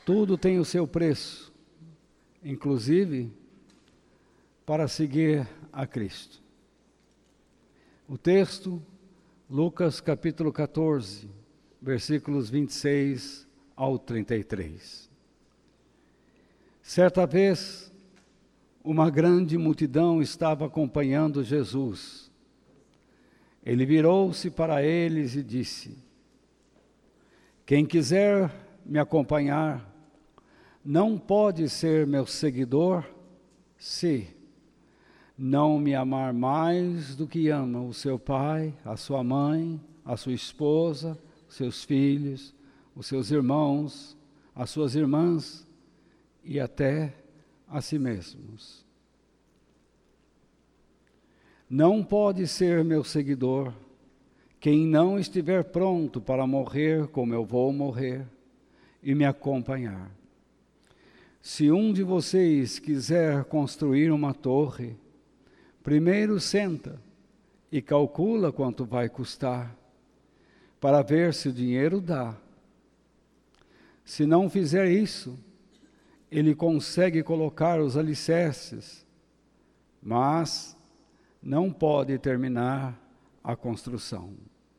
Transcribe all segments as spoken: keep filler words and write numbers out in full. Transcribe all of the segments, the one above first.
Tudo tem o seu preço, inclusive para seguir a Cristo. O texto, Lucas capítulo catorze, versículos vinte e seis ao trinta e três. Certa vez, uma grande multidão estava acompanhando Jesus. Ele virou-se para eles e disse: quem quiser me acompanhar, não pode ser meu seguidor se não me amar mais do que ama o seu pai, a sua mãe, a sua esposa, seus filhos, os seus irmãos, as suas irmãs e até a si mesmos. Não pode ser meu seguidor quem não estiver pronto para morrer como eu vou morrer e me acompanhar. Se um de vocês quiser construir uma torre, primeiro senta e calcula quanto vai custar, para ver se o dinheiro dá. Se não fizer isso, ele consegue colocar os alicerces, mas não pode terminar a construção.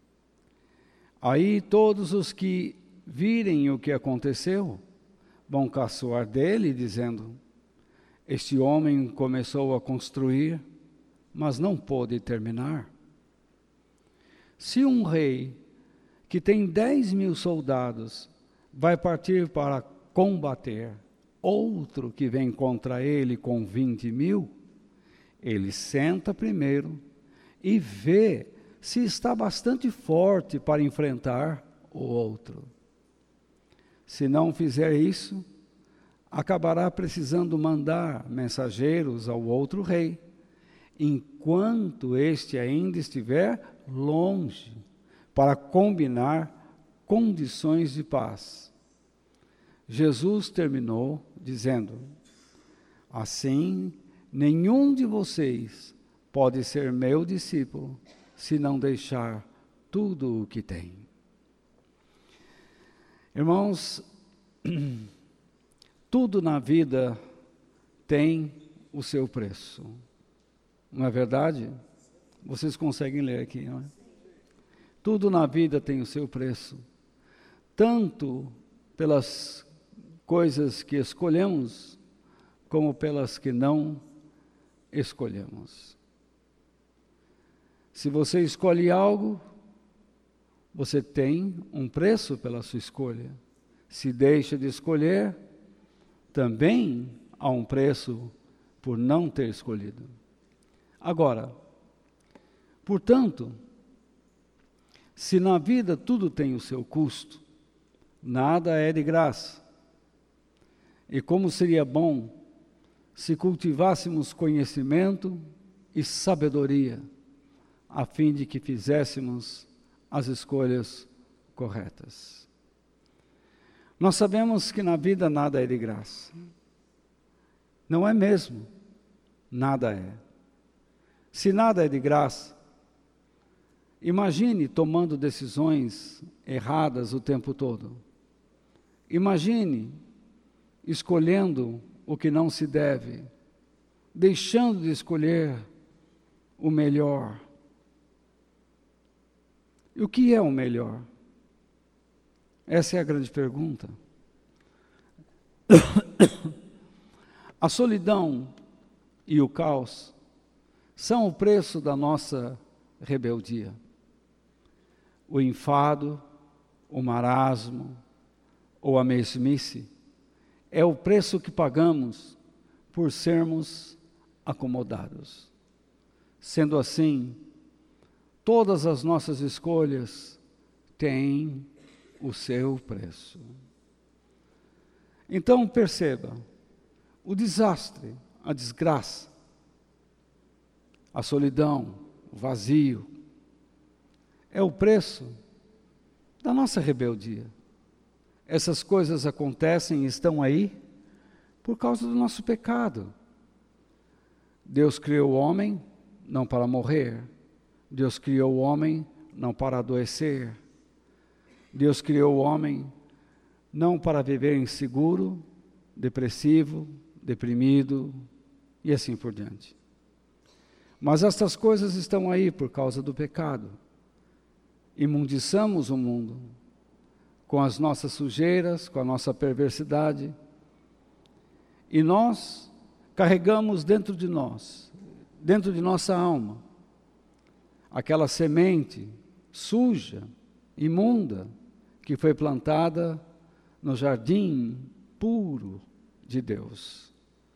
Aí todos os que virem o que aconteceu vão caçoar dele, dizendo: este homem começou a construir, mas não pôde terminar. Se um rei que tem dez mil soldados vai partir para combater outro que vem contra ele com vinte mil, ele senta primeiro e vê se está bastante forte para enfrentar o outro. Se não fizer isso, acabará precisando mandar mensageiros ao outro rei, enquanto este ainda estiver longe, para combinar condições de paz. Jesus terminou dizendo: assim, nenhum de vocês pode ser meu discípulo se não deixar tudo o que tem. Irmãos, tudo na vida tem o seu preço. Não é verdade? Vocês conseguem ler aqui, não é? Tudo na vida tem o seu preço. Tanto pelas coisas que escolhemos, como pelas que não escolhemos. Se você escolhe algo, você tem um preço pela sua escolha. Se deixa de escolher, também há um preço por não ter escolhido. Agora, portanto, se na vida tudo tem o seu custo, nada é de graça. E como seria bom se cultivássemos conhecimento e sabedoria, a fim de que fizéssemos as escolhas corretas. Nós sabemos que na vida nada é de graça. Não é mesmo? Nada é. Se nada é de graça, imagine tomando decisões erradas o tempo todo. Imagine escolhendo o que não se deve, deixando de escolher o melhor. E o que é o melhor? Essa é a grande pergunta. A solidão e o caos são o preço da nossa rebeldia. O enfado, o marasmo ou a mesmice é o preço que pagamos por sermos acomodados. Sendo assim, todas as nossas escolhas têm o seu preço. Então perceba, o desastre, a desgraça, a solidão, o vazio, é o preço da nossa rebeldia. Essas coisas acontecem e estão aí por causa do nosso pecado. Deus criou o homem não para morrer. Deus criou o homem não para adoecer. Deus criou o homem não para viver inseguro, depressivo, deprimido e assim por diante. Mas estas coisas estão aí por causa do pecado. Imundiçamos o mundo com as nossas sujeiras, com a nossa perversidade, e nós carregamos dentro de nós, dentro de nossa alma, aquela semente suja, imunda, que foi plantada no jardim puro de Deus.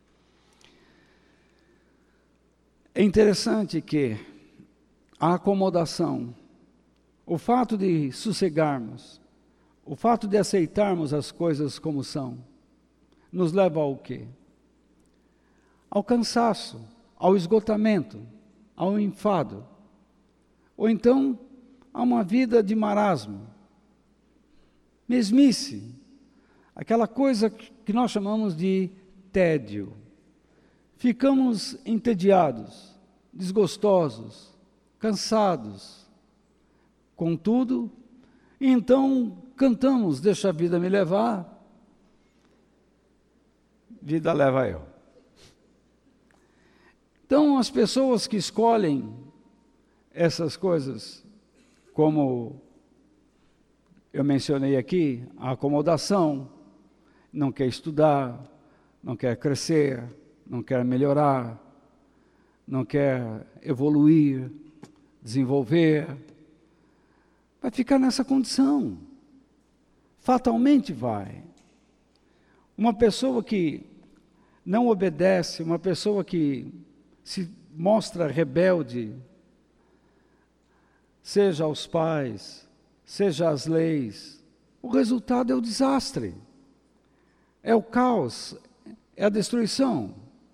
É interessante que a acomodação, o fato de sossegarmos, o fato de aceitarmos as coisas como são, nos leva ao quê? Ao cansaço, ao esgotamento, ao enfado, ou então a uma vida de marasmo, mesmice, aquela coisa que nós chamamos de tédio. Ficamos entediados, desgostosos, cansados com tudo, e então cantamos, deixa a vida me levar, vida leva eu. Então as pessoas que escolhem essas coisas, como eu mencionei aqui, a acomodação, não quer estudar, não quer crescer, não quer melhorar, não quer evoluir, desenvolver, vai ficar nessa condição. Fatalmente vai. Uma pessoa que não obedece, uma pessoa que se mostra rebelde, seja aos pais, seja às leis, o resultado é o desastre, é o caos, é a destruição.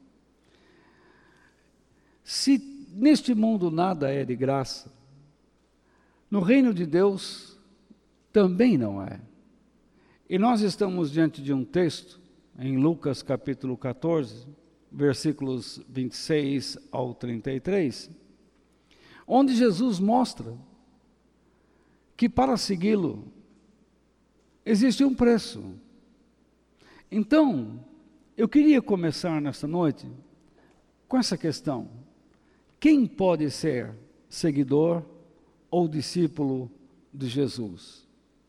Se neste mundo nada é de graça, no reino de Deus também não é. E nós estamos diante de um texto, em Lucas capítulo catorze, versículos vinte e seis ao trinta e três, onde Jesus mostra que para segui-lo existe um preço. Então, eu queria começar nesta noite com essa questão: quem pode ser seguidor ou discípulo de Jesus?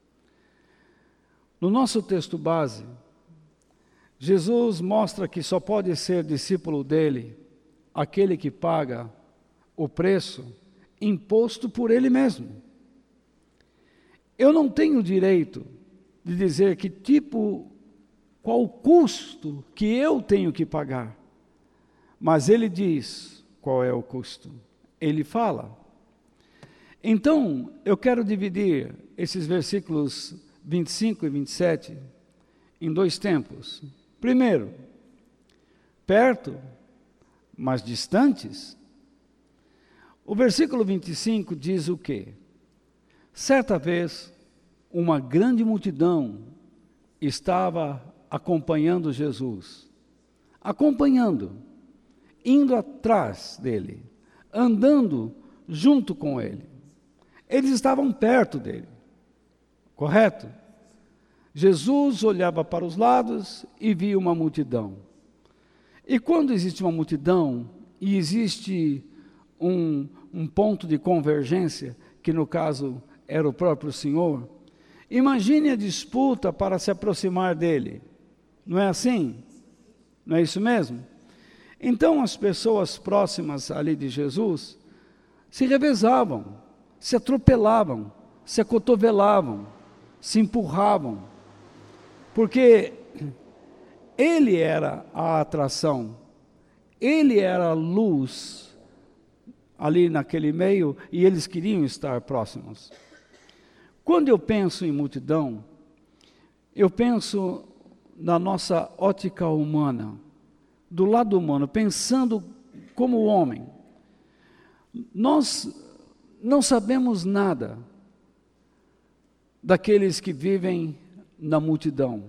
No nosso texto base, Jesus mostra que só pode ser discípulo dele aquele que paga o preço imposto por ele mesmo. Eu não tenho direito de dizer que tipo, qual o custo que eu tenho que pagar, mas ele diz qual é o custo, ele fala. Então, eu quero dividir esses versículos vinte e cinco e vinte e sete em dois tempos. Primeiro, perto, mas distantes. O versículo vinte e cinco diz o quê? Certa vez, uma grande multidão estava acompanhando Jesus, acompanhando, indo atrás dele, andando junto com ele. Eles estavam perto dele, correto? Jesus olhava para os lados e via uma multidão. E quando existe uma multidão e existe um, um ponto de convergência, que no caso era o próprio Senhor, imagine a disputa para se aproximar dele. Não é assim? Não é isso mesmo? Então as pessoas próximas ali de Jesus se revezavam, se atropelavam, se acotovelavam, se empurravam, porque ele era a atração, ele era a luz ali naquele meio e eles queriam estar próximos. Quando eu penso em multidão, eu penso na nossa ótica humana, do lado humano, pensando como homem. Nós não sabemos nada daqueles que vivem na multidão,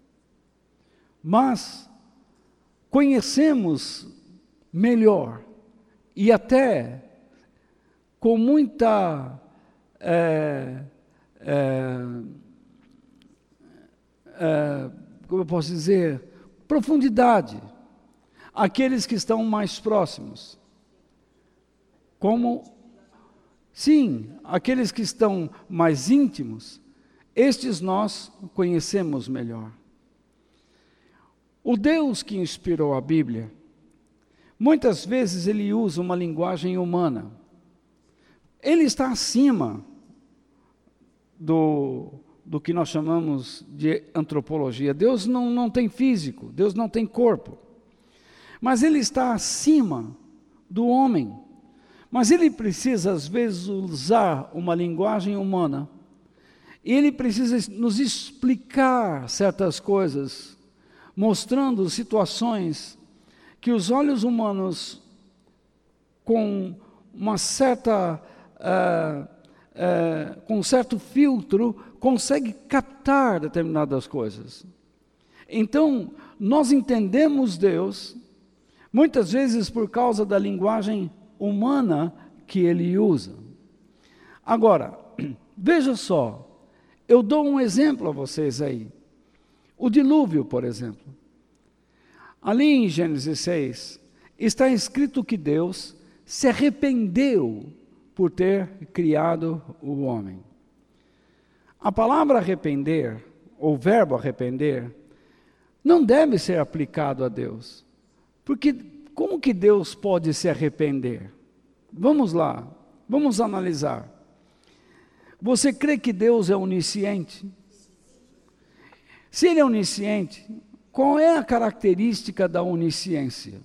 mas conhecemos melhor e até com muita é, é, é, como eu posso dizer, profundidade, aqueles que estão mais próximos. Como, sim, aqueles que estão mais íntimos, estes nós conhecemos melhor. O Deus que inspirou a Bíblia, muitas vezes ele usa uma linguagem humana. Ele está acima do, do que nós chamamos de antropologia. Deus não, não tem físico, Deus não tem corpo. Mas ele está acima do homem. Mas ele precisa, às vezes, usar uma linguagem humana. E ele precisa nos explicar certas coisas, mostrando situações que os olhos humanos, com uma certa, uh, uh, com um certo filtro, conseguem captar determinadas coisas. Então, nós entendemos Deus, muitas vezes por causa da linguagem humana que ele usa. Agora, veja só, eu dou um exemplo a vocês aí. O dilúvio, por exemplo. Ali em Gênesis seis, está escrito que Deus se arrependeu por ter criado o homem. A palavra arrepender, ou verbo arrepender, não deve ser aplicado a Deus. Porque como que Deus pode se arrepender? Vamos lá, vamos analisar. Você crê que Deus é onisciente? Se Ele é onisciente, qual é a característica da onisciência?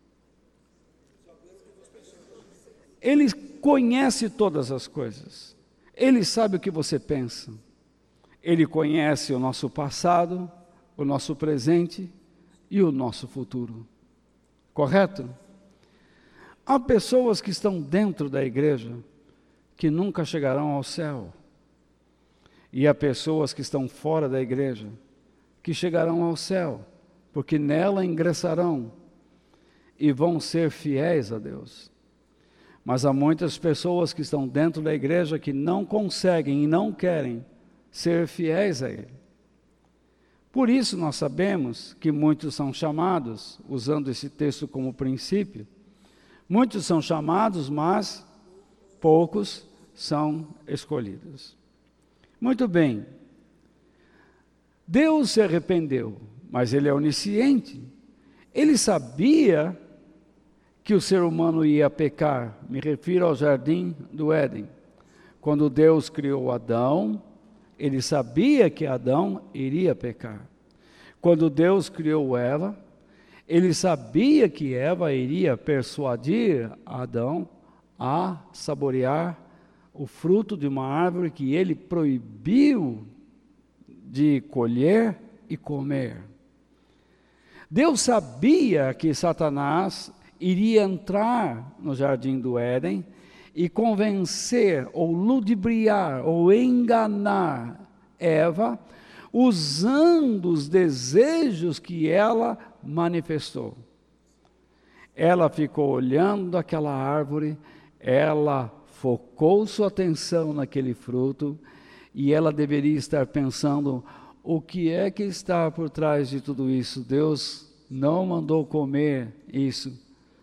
Ele conhece todas as coisas. Ele sabe o que você pensa. Ele conhece o nosso passado, o nosso presente e o nosso futuro. Correto? Há pessoas que estão dentro da igreja que nunca chegarão ao céu. E há pessoas que estão fora da igreja que chegarão ao céu, porque nela ingressarão e vão ser fiéis a Deus. Mas há muitas pessoas que estão dentro da igreja que não conseguem e não querem ser fiéis a Ele. Por isso nós sabemos que muitos são chamados, usando esse texto como princípio, muitos são chamados, mas poucos são escolhidos. Muito bem. Deus se arrependeu, mas Ele é onisciente. Ele sabia que o ser humano ia pecar. Me refiro ao jardim do Éden. Quando Deus criou Adão, Ele sabia que Adão iria pecar. Quando Deus criou Eva, Ele sabia que Eva iria persuadir Adão a saborear o fruto de uma árvore que Ele proibiu de colher e comer. Deus sabia que Satanás iria entrar no jardim do Éden e convencer, ou ludibriar, ou enganar Eva, usando os desejos que ela manifestou. Ela ficou olhando aquela árvore, ela focou sua atenção naquele fruto, e ela deveria estar pensando, o que é que está por trás de tudo isso? Deus não mandou comer isso.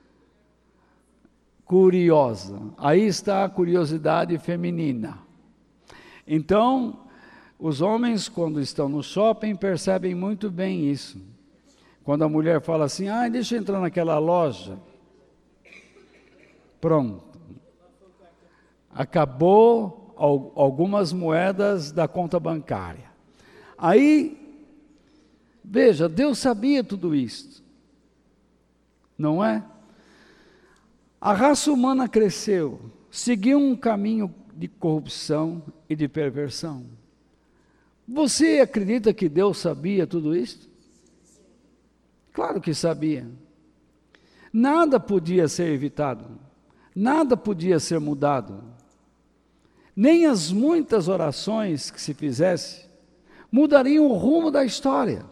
Curiosa. Aí está a curiosidade feminina. Então, os homens, quando estão no shopping, percebem muito bem isso. Quando a mulher fala assim, ah, deixa eu entrar naquela loja. Pronto. Acabou algumas moedas da conta bancária. Aí, veja, Deus sabia tudo isso. Não é? A raça humana cresceu, seguiu um caminho de corrupção e de perversão. Você acredita que Deus sabia tudo isso? Claro que sabia. Nada podia ser evitado, nada podia ser mudado. Nem as muitas orações que se fizesse mudariam o rumo da história.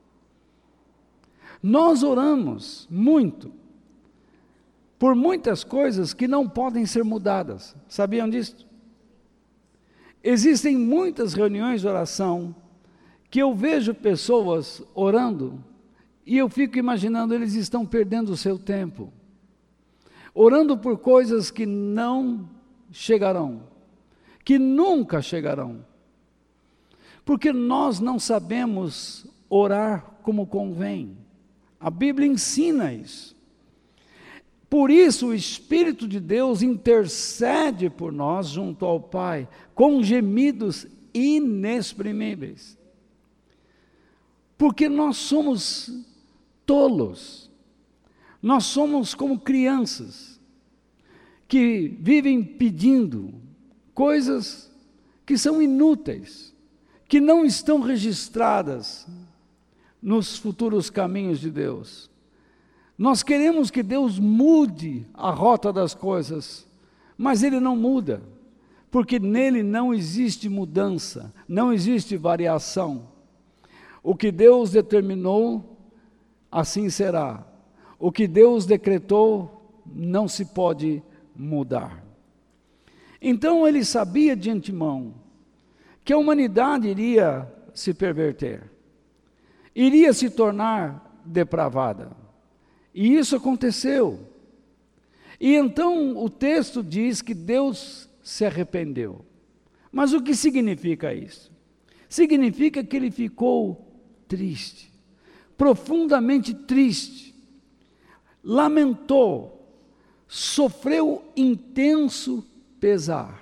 Nós oramos muito por muitas coisas que não podem ser mudadas. Sabiam disso? Existem muitas reuniões de oração que eu vejo pessoas orando e eu fico imaginando, eles estão perdendo o seu tempo, orando por coisas que não chegarão, que nunca chegarão, porque nós não sabemos orar como convém. A Bíblia ensina isso. Por isso o Espírito de Deus intercede por nós junto ao Pai, com gemidos inexprimíveis. Porque nós somos tolos, nós somos como crianças, que vivem pedindo coisas que são inúteis, que não estão registradas nos futuros caminhos de Deus. Nós queremos que Deus mude a rota das coisas, mas Ele não muda, porque nele não existe mudança, não existe variação. O que Deus determinou, assim será. O que Deus decretou, não se pode mudar. Então ele sabia de antemão que a humanidade iria se perverter, iria se tornar depravada. E isso aconteceu. E então o texto diz que Deus se arrependeu. Mas o que significa isso? Significa que ele ficou triste, profundamente triste, lamentou, sofreu intenso pesar.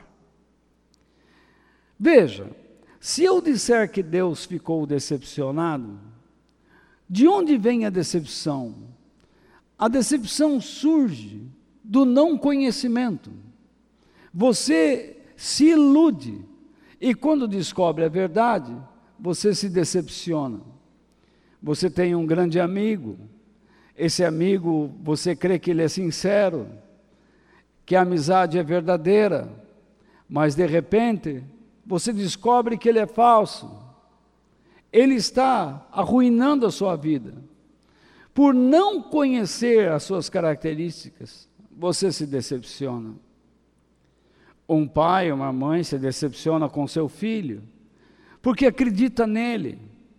Veja, se eu disser que Deus ficou decepcionado, de onde vem a decepção? A decepção surge do não conhecimento. Você se ilude e quando descobre a verdade, você se decepciona. Você tem um grande amigo, esse amigo, você crê que ele é sincero, que a amizade é verdadeira, mas de repente, você descobre que ele é falso. Ele está arruinando a sua vida. Por não conhecer as suas características, você se decepciona. Um pai, uma mãe se decepciona com seu filho, porque acredita nele.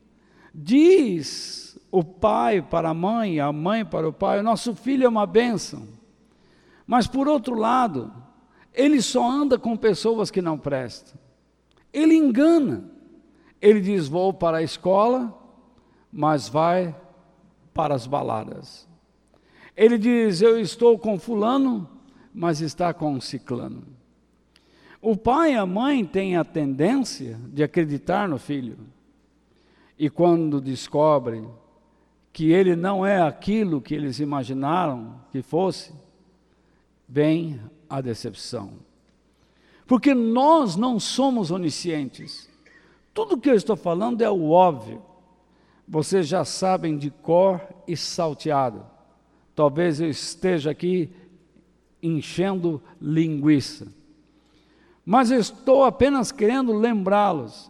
Diz o pai para a mãe, a mãe para o pai, o nosso filho é uma bênção. Mas por outro lado, ele só anda com pessoas que não prestam. Ele engana. Ele diz, vou para a escola, mas vai para as baladas. Ele diz, eu estou com fulano, mas está com ciclano. O pai e a mãe têm a tendência de acreditar no filho. E quando descobrem que ele não é aquilo que eles imaginaram que fosse, vem a decepção. Porque nós não somos oniscientes. Tudo que eu estou falando é o óbvio. Vocês já sabem de cor e salteado. Talvez eu esteja aqui enchendo linguiça. Mas eu estou apenas querendo lembrá-los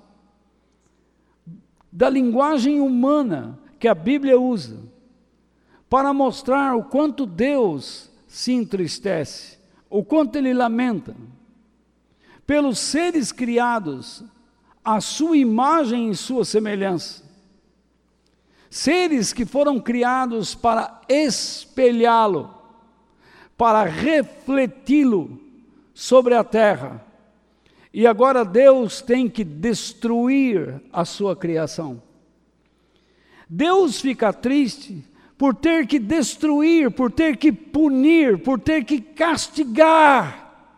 da linguagem humana que a Bíblia usa para mostrar o quanto Deus se entristece, o quanto Ele lamenta pelos seres criados à sua imagem e sua semelhança. Seres que foram criados para espelhá-lo, para refleti-lo sobre a terra. E agora Deus tem que destruir a sua criação. Deus fica triste por ter que destruir, por ter que punir, por ter que castigar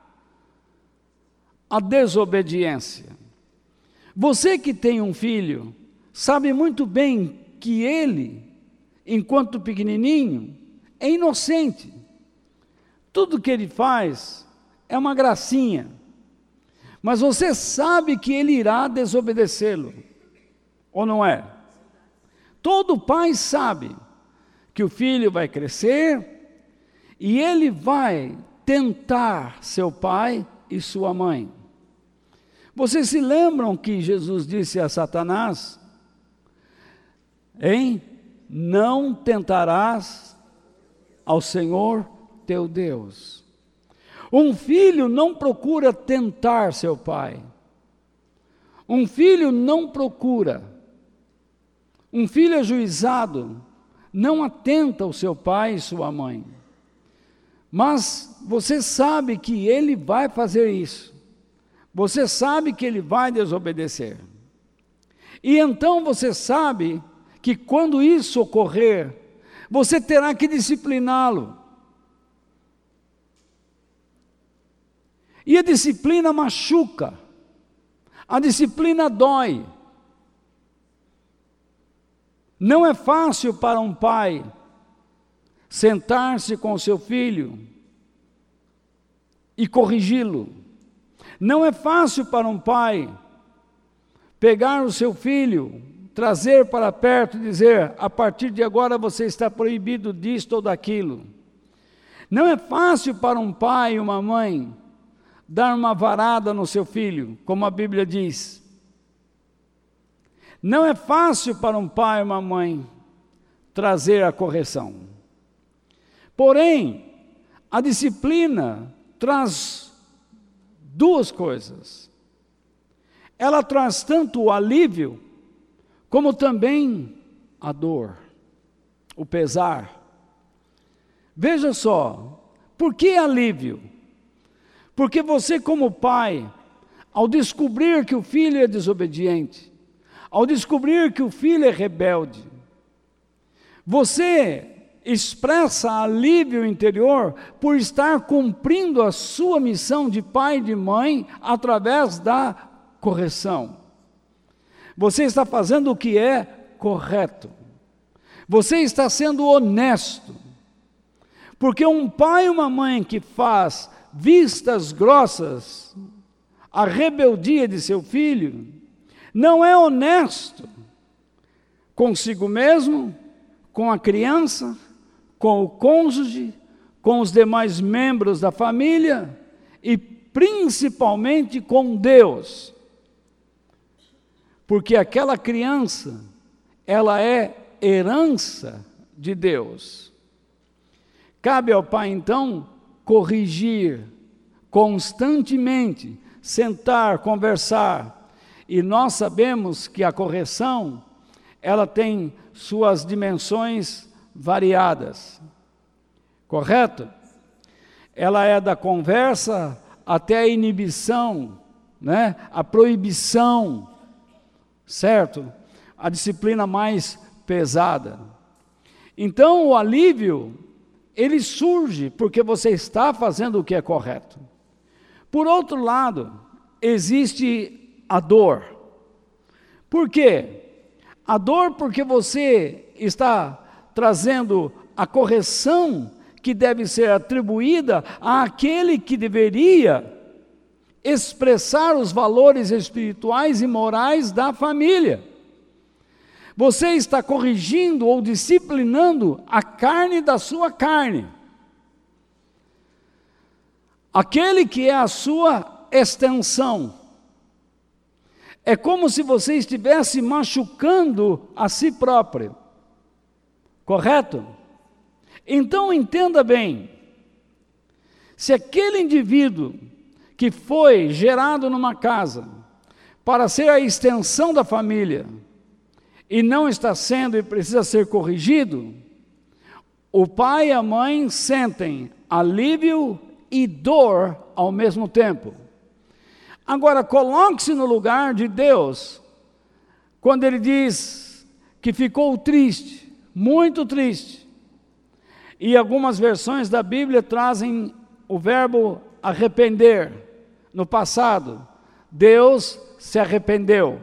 a desobediência. Você que tem um filho, sabe muito bem que ele, enquanto pequenininho, é inocente. Tudo que ele faz é uma gracinha. Mas você sabe que ele irá desobedecê-lo, ou não é? Todo pai sabe que o filho vai crescer e ele vai tentar seu pai e sua mãe. Vocês se lembram que Jesus disse a Satanás, hein? Não tentarás ao Senhor teu Deus. Um filho não procura tentar seu pai. Um filho não procura Um filho ajuizado não atenta ao seu pai e sua mãe, mas você sabe que ele vai fazer isso, você sabe que ele vai desobedecer, e então você sabe que quando isso ocorrer, você terá que discipliná-lo. E a disciplina machuca, a disciplina dói. Não é fácil para um pai sentar-se com o seu filho e corrigi-lo. Não é fácil para um pai pegar o seu filho, trazer para perto e dizer: a partir de agora você está proibido disto ou daquilo. Não é fácil para um pai e uma mãe dar uma varada no seu filho, como a Bíblia diz. Não é fácil para um pai e uma mãe trazer a correção. Porém, a disciplina traz duas coisas. Ela traz tanto o alívio, como também a dor, o pesar. Veja só, por que alívio? Porque você, como pai, ao descobrir que o filho é desobediente, ao descobrir que o filho é rebelde, você expressa alívio interior por estar cumprindo a sua missão de pai e de mãe através da correção. Você está fazendo o que é correto. Você está sendo honesto. Porque um pai e uma mãe que faz vistas grossas à rebeldia de seu filho, não é honesto consigo mesmo, com a criança, com o cônjuge, com os demais membros da família e principalmente com Deus. Porque aquela criança, ela é herança de Deus. Cabe ao pai, então, corrigir constantemente, sentar, conversar. E nós sabemos que a correção, ela tem suas dimensões variadas. Correto? Ela é da conversa até a inibição, né? A proibição, certo? A disciplina mais pesada. Então, o alívio, ele surge porque você está fazendo o que é correto. Por outro lado, existe a dor. Por quê? A dor porque você está trazendo a correção que deve ser atribuída àquele que deveria expressar os valores espirituais e morais da família. Você está corrigindo ou disciplinando a carne da sua carne. Aquele que é a sua extensão. É como se você estivesse machucando a si próprio. Correto? Então entenda bem. Se aquele indivíduo que foi gerado numa casa para ser a extensão da família e não está sendo e precisa ser corrigido, o pai e a mãe sentem alívio e dor ao mesmo tempo. Agora, coloque-se no lugar de Deus, quando Ele diz que ficou triste, muito triste, e algumas versões da Bíblia trazem o verbo arrepender, no passado. Deus se arrependeu.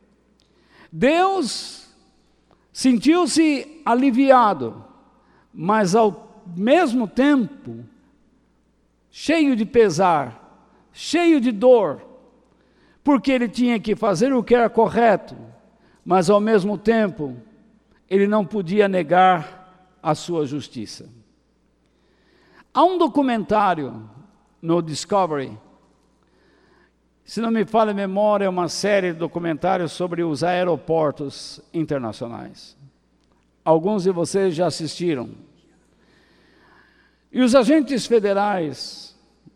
Deus sentiu-se aliviado, mas ao mesmo tempo, cheio de pesar, cheio de dor, porque ele tinha que fazer o que era correto, mas ao mesmo tempo, ele não podia negar a sua justiça. Há um documentário no Discovery, se não me falha a memória, é uma série de documentários sobre os aeroportos internacionais. Alguns de vocês já assistiram. E os agentes federais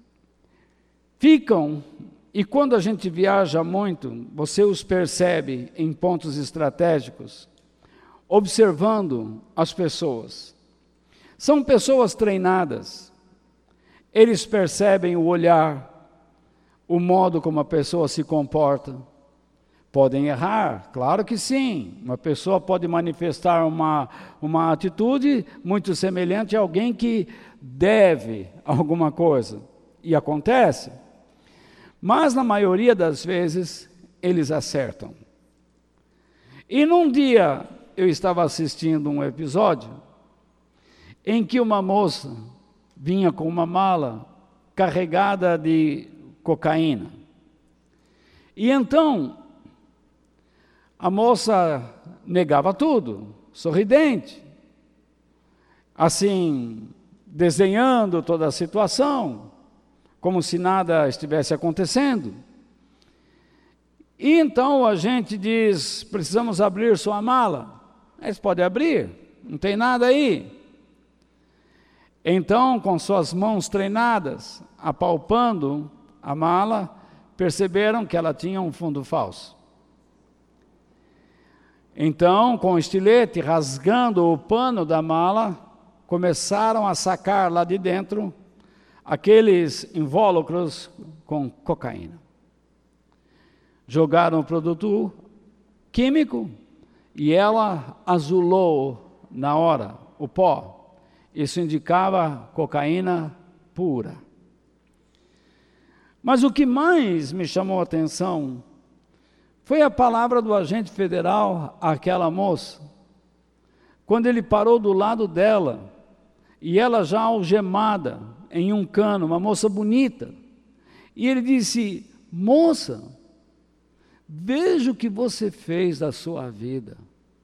ficam, e quando a gente viaja muito, você os percebe em pontos estratégicos, observando as pessoas. São pessoas treinadas. Eles percebem o olhar, o modo como a pessoa se comporta. Podem errar, claro que sim. Uma pessoa pode manifestar uma, uma atitude muito semelhante a alguém que deve alguma coisa. E acontece. Mas, na maioria das vezes, eles acertam. E num dia, eu estava assistindo um episódio em que uma moça vinha com uma mala carregada de cocaína. E então, a moça negava tudo, sorridente, assim, desenhando toda a situação, como se nada estivesse acontecendo. E então a gente diz, precisamos abrir sua mala. Eles podem abrir, não tem nada aí. Então, com suas mãos treinadas, apalpando a mala, perceberam que ela tinha um fundo falso. Então, com o estilete, rasgando o pano da mala, começaram a sacar lá de dentro aqueles invólucros com cocaína. Jogaram o produto químico e ela azulou na hora o pó. Isso indicava cocaína pura. Mas o que mais me chamou a atenção foi a palavra do agente federal àquela moça, quando ele parou do lado dela, e ela já algemada em um cano, uma moça bonita, e ele disse: moça, veja o que você fez da sua vida.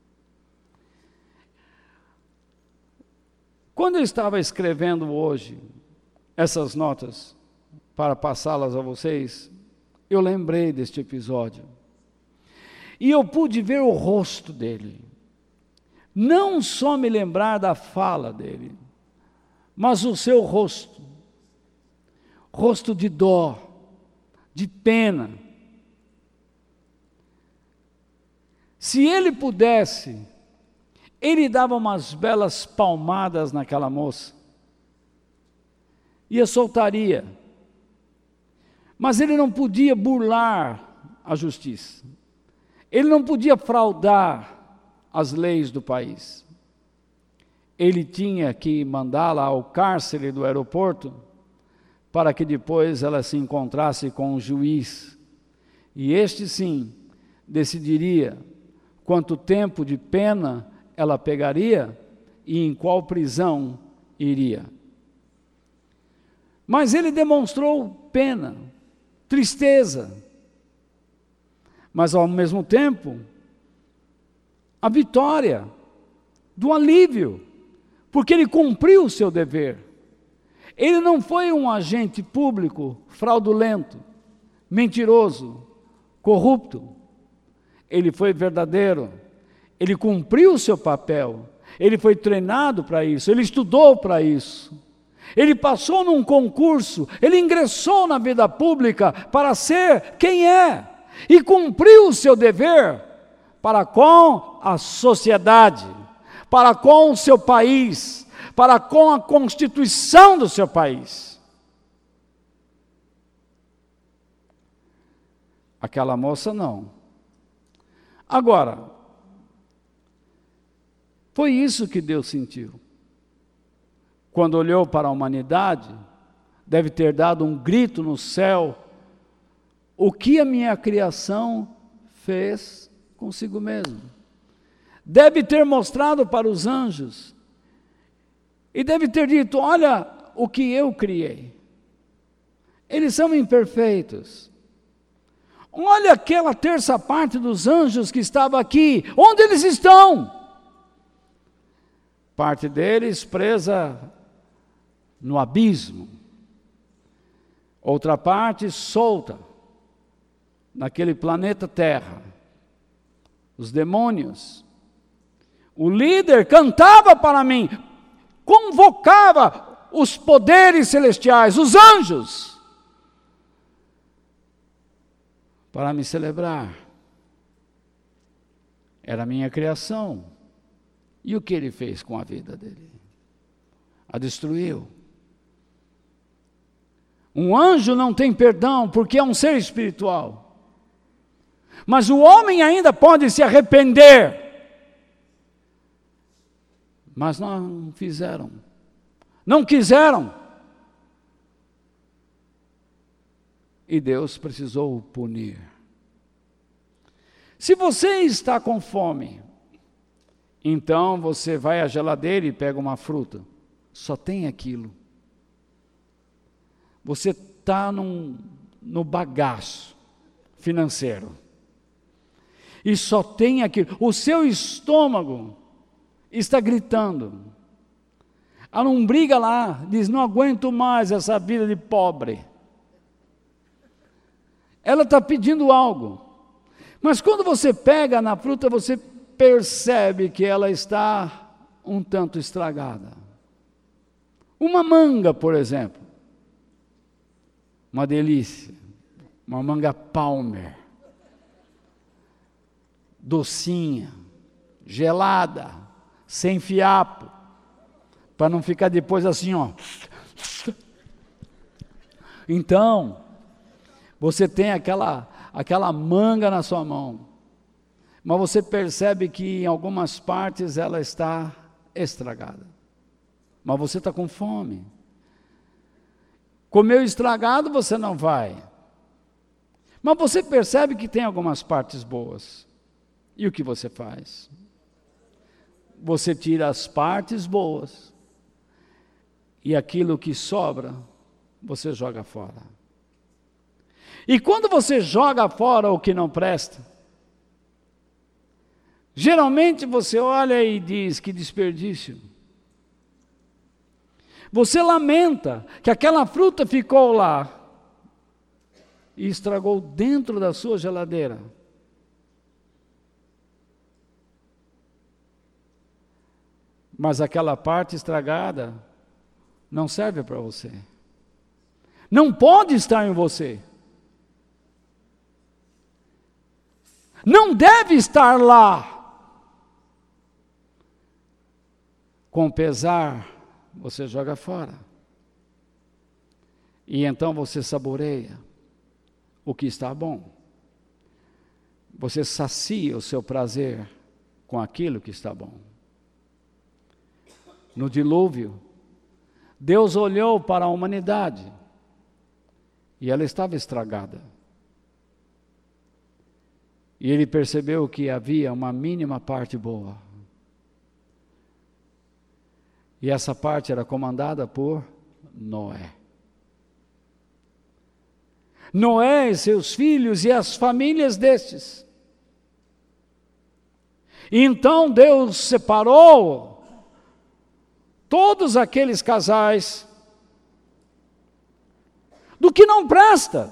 Quando eu estava escrevendo hoje essas notas, para passá-las a vocês, eu lembrei deste episódio. E eu pude ver o rosto dele. Não só me lembrar da fala dele, mas o seu rosto. Rosto de dó, de pena. Se ele pudesse, ele dava umas belas palmadas naquela moça. E a soltaria. Mas ele não podia burlar a justiça. Ele não podia fraudar as leis do país. Ele tinha que mandá-la ao cárcere do aeroporto para que depois ela se encontrasse com um juiz. E este sim decidiria quanto tempo de pena ela pegaria e em qual prisão iria. Mas ele demonstrou pena, tristeza, mas ao mesmo tempo, a vitória do alívio, porque ele cumpriu o seu dever. Ele não foi um agente público fraudulento, mentiroso, corrupto. Ele foi verdadeiro, ele cumpriu o seu papel, ele foi treinado para isso, ele estudou para isso. Ele passou num concurso, ele ingressou na vida pública para ser quem é, e cumpriu o seu dever para com a sociedade, para com o seu país, para com a constituição do seu país. Aquela moça não. Agora, foi isso que Deus sentiu. Quando olhou para a humanidade, deve ter dado um grito no céu: o que a minha criação fez consigo mesmo? Deve ter mostrado para os anjos, e deve ter dito: olha o que eu criei. Eles são imperfeitos. Olha aquela terça parte dos anjos que estava aqui, onde eles estão? Parte deles presa no abismo, outra parte solta naquele planeta Terra. Os demônios. O líder cantava para mim, convocava os poderes celestiais, os anjos, para me celebrar. Era a minha criação. E o que ele fez com a vida dele? A destruiu. Um anjo não tem perdão porque é um ser espiritual. Mas o homem ainda pode se arrepender. Mas não fizeram. Não quiseram. E Deus precisou punir. Se você está com fome, então você vai à geladeira e pega uma fruta. Só tem aquilo. Você está no bagaço financeiro. E só tem aquilo. O seu estômago está gritando. A lombriga lá diz, não aguento mais essa vida de pobre. Ela está pedindo algo. Mas quando você pega na fruta, você percebe que ela está um tanto estragada. Uma manga, por exemplo. Uma delícia. Uma manga Palmer. Docinha. Gelada. Sem fiapo. Para não ficar depois assim, ó. Então, você tem aquela, aquela manga na sua mão. Mas você percebe que em algumas partes ela está estragada. Mas você está com fome. Comeu estragado, você não vai. Mas você percebe que tem algumas partes boas. E o que você faz? Você tira as partes boas. E aquilo que sobra, você joga fora. E quando você joga fora o que não presta, geralmente você olha e diz, que desperdício. Você lamenta que aquela fruta ficou lá e estragou dentro da sua geladeira. Mas aquela parte estragada não serve para você. Não pode estar em você. Não deve estar lá. Com pesar, você joga fora. E então você saboreia o que está bom. Você sacia o seu prazer com aquilo que está bom. No dilúvio, Deus olhou para a humanidade e ela estava estragada. E ele percebeu que havia uma mínima parte boa. E essa parte era comandada por Noé. Noé e seus filhos e as famílias destes. E então Deus separou todos aqueles casais do que não presta.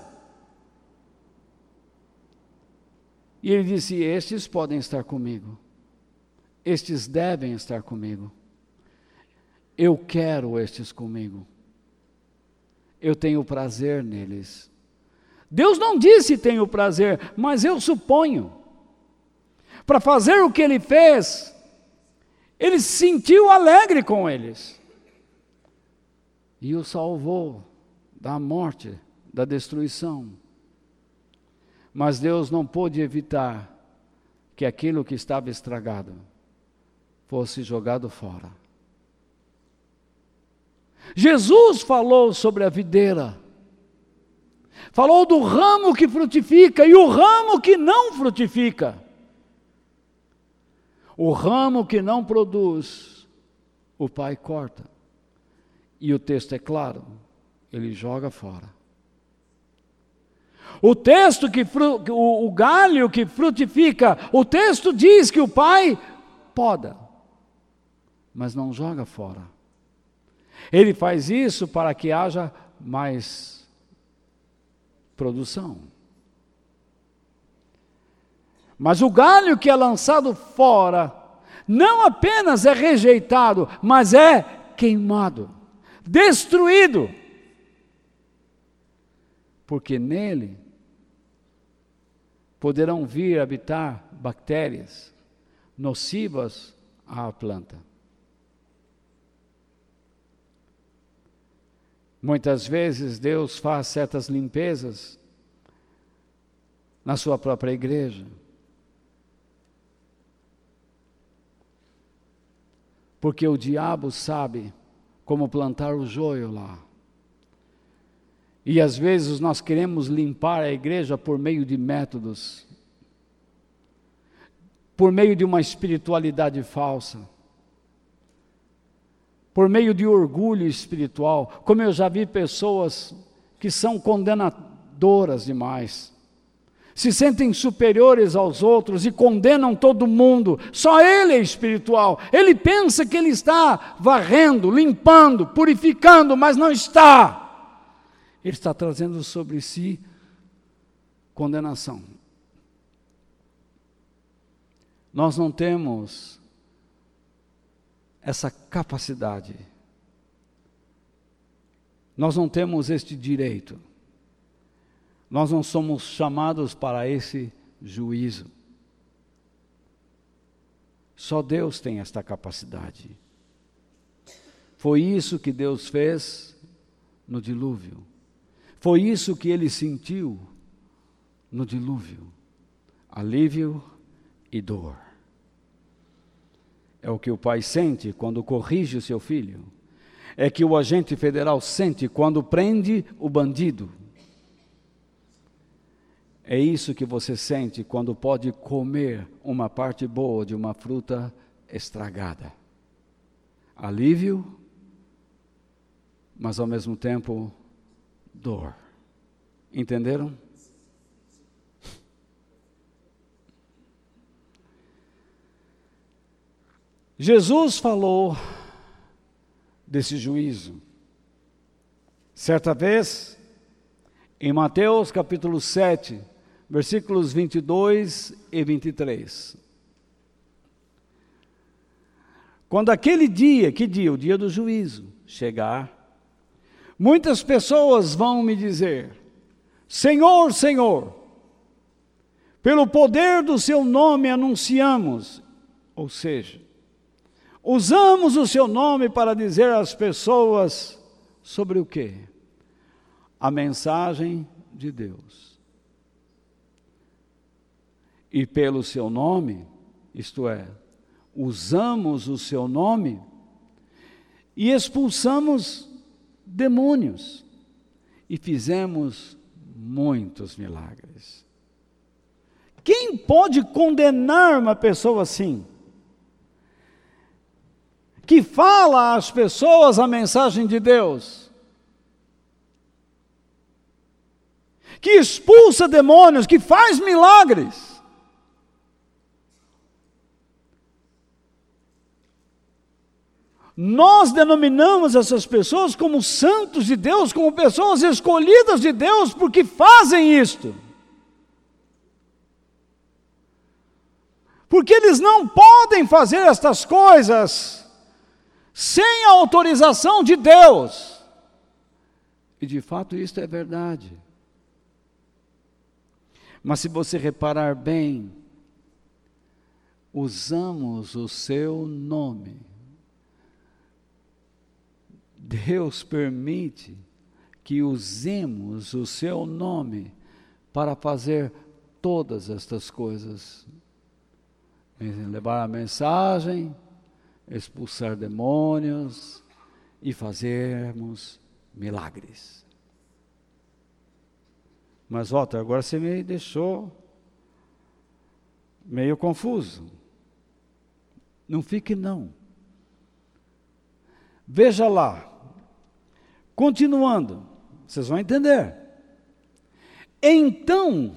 E ele disse, estes podem estar comigo. Estes devem estar comigo. Eu quero estes comigo. Eu tenho prazer neles. Deus não disse tenho prazer, mas eu suponho. Para fazer o que ele fez, ele se sentiu alegre com eles. E o salvou da morte, da destruição. Mas Deus não pôde evitar que aquilo que estava estragado fosse jogado fora. Jesus falou sobre a videira. Falou do ramo que frutifica e o ramo que não frutifica. O ramo que não produz, o Pai corta. E o texto é claro, ele joga fora. O texto que o, o galho que frutifica, o texto diz que o Pai poda, mas não joga fora. Ele faz isso para que haja mais produção. Mas o galho que é lançado fora, não apenas é rejeitado, mas é queimado, destruído. Porque nele poderão vir habitar bactérias nocivas à planta. Muitas vezes Deus faz certas limpezas na sua própria igreja. Porque o diabo sabe como plantar o joio lá. E às vezes nós queremos limpar a igreja por meio de métodos, por meio de uma espiritualidade falsa, por meio de orgulho espiritual. Como eu já vi pessoas que são condenadoras demais, se sentem superiores aos outros e condenam todo mundo. Só ele é espiritual. Ele pensa que ele está varrendo, limpando, purificando, mas não está. Ele está trazendo sobre si condenação. Nós não temos essa capacidade. Nós não temos este direito. Nós não somos chamados para esse juízo. Só Deus tem esta capacidade. Foi isso que Deus fez no dilúvio. Foi isso que ele sentiu no dilúvio. Alívio e dor. É o que o pai sente quando corrige o seu filho. É que o agente federal sente quando prende o bandido. É isso que você sente quando pode comer uma parte boa de uma fruta estragada. Alívio, mas ao mesmo tempo dor. Entenderam? Jesus falou desse juízo. Certa vez, em Mateus capítulo sete, versículos vinte e dois e vinte e três. Quando aquele dia, que dia? O dia do juízo, chegar, muitas pessoas vão me dizer: Senhor, Senhor, pelo poder do seu nome anunciamos, ou seja, usamos o seu nome para dizer às pessoas sobre o quê? A mensagem de Deus. E pelo seu nome, isto é, usamos o seu nome e expulsamos demônios e fizemos muitos milagres. Quem pode condenar uma pessoa assim? Que fala às pessoas a mensagem de Deus, que expulsa demônios, que faz milagres. Nós denominamos essas pessoas como santos de Deus, como pessoas escolhidas de Deus, porque fazem isto. Porque eles não podem fazer estas coisas sem a autorização de Deus. E de fato isto é verdade. Mas se você reparar bem, usamos o seu nome. Deus permite que usemos o seu nome para fazer todas estas coisas. Levar a mensagem, expulsar demônios e fazermos milagres. Mas, Walter, agora você me deixou meio confuso. Não fique não. Veja lá. Continuando, vocês vão entender. Então,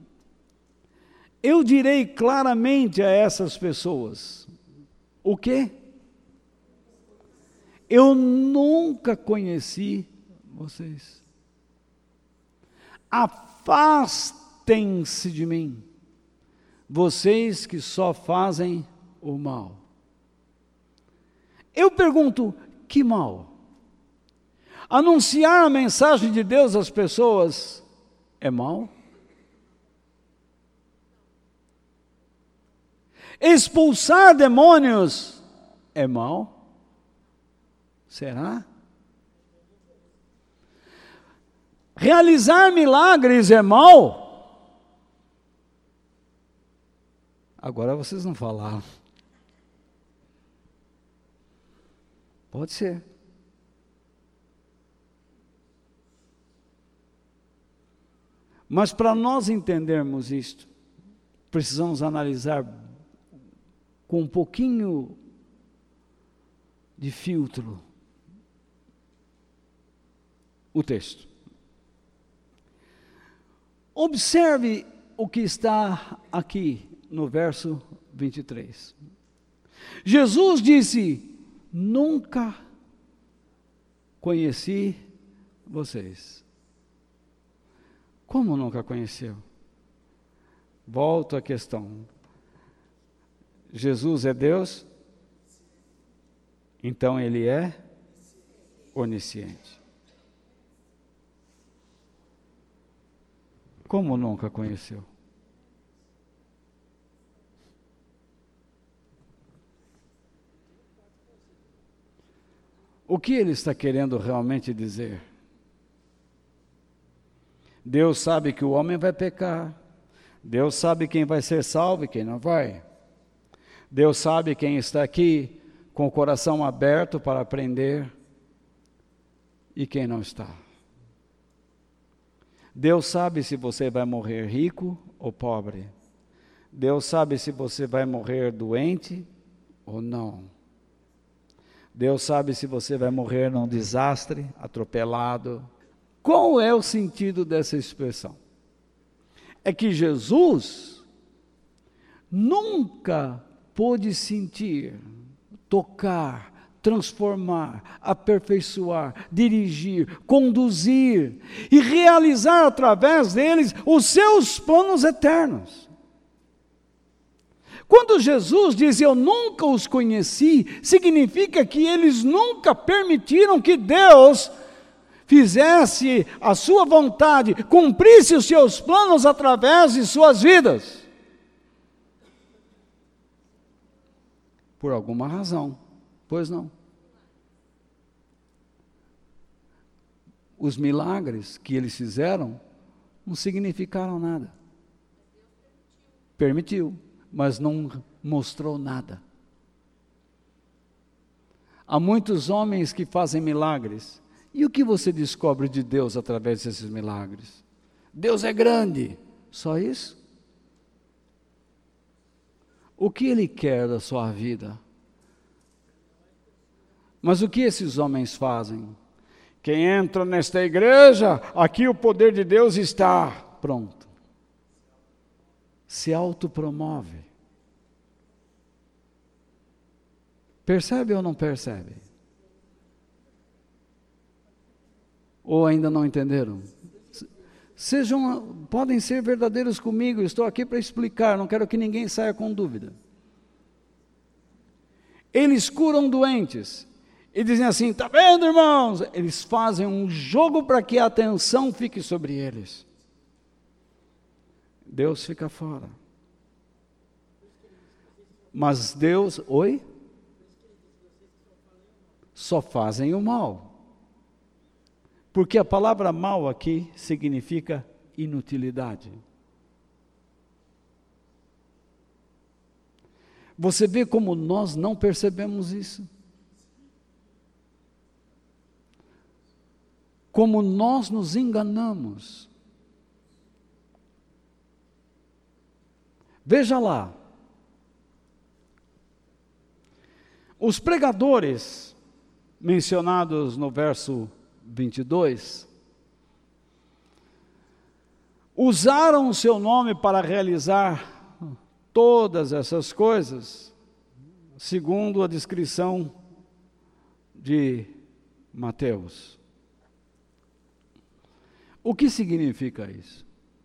eu direi claramente a essas pessoas, o quê? Eu nunca conheci vocês. Afastem-se de mim, vocês que só fazem o mal. Eu pergunto, que mal? Anunciar a mensagem de Deus às pessoas é mal? Expulsar demônios é mal? Será? Realizar milagres é mal? Agora vocês não falaram. Pode ser. Mas para nós entendermos isto, precisamos analisar com um pouquinho de filtro o texto. Observe o que está aqui no verso vinte e três. Jesus disse: nunca conheci vocês. Como nunca conheceu? Volto à questão. Jesus é Deus? Então Ele é onisciente. Como nunca conheceu? O que Ele está querendo realmente dizer? Deus sabe que o homem vai pecar. Deus sabe quem vai ser salvo e quem não vai. Deus sabe quem está aqui com o coração aberto para aprender e quem não está. Deus sabe se você vai morrer rico ou pobre. Deus sabe se você vai morrer doente ou não. Deus sabe se você vai morrer num desastre, atropelado. Qual é o sentido dessa expressão? É que Jesus nunca pôde sentir, tocar, transformar, aperfeiçoar, dirigir, conduzir e realizar através deles os seus planos eternos. Quando Jesus diz eu nunca os conheci, significa que eles nunca permitiram que Deus fizesse a sua vontade, cumprisse os seus planos através de suas vidas. Por alguma razão, pois não. Os milagres que eles fizeram não significaram nada. Permitiu, mas não mostrou nada. Há muitos homens que fazem milagres. E o que você descobre de Deus através desses milagres? Deus é grande, só isso? O que Ele quer da sua vida? Mas o que esses homens fazem? Quem entra nesta igreja, aqui o poder de Deus está. Pronto. Se autopromove. Percebe ou não percebe? Ou ainda não entenderam? Sejam, podem ser verdadeiros comigo, estou aqui para explicar, não quero que ninguém saia com dúvida. Eles curam doentes, e dizem assim, está vendo, irmãos? Eles fazem um jogo para que a atenção fique sobre eles. Deus fica fora. Mas Deus, oi? Só fazem o mal. Porque a palavra mal aqui significa inutilidade. Você vê como nós não percebemos isso? Como nós nos enganamos. Veja lá. Os pregadores mencionados no verso vinte e dois, usaram o seu nome para realizar todas essas coisas, segundo a descrição de Mateus. O que significa isso?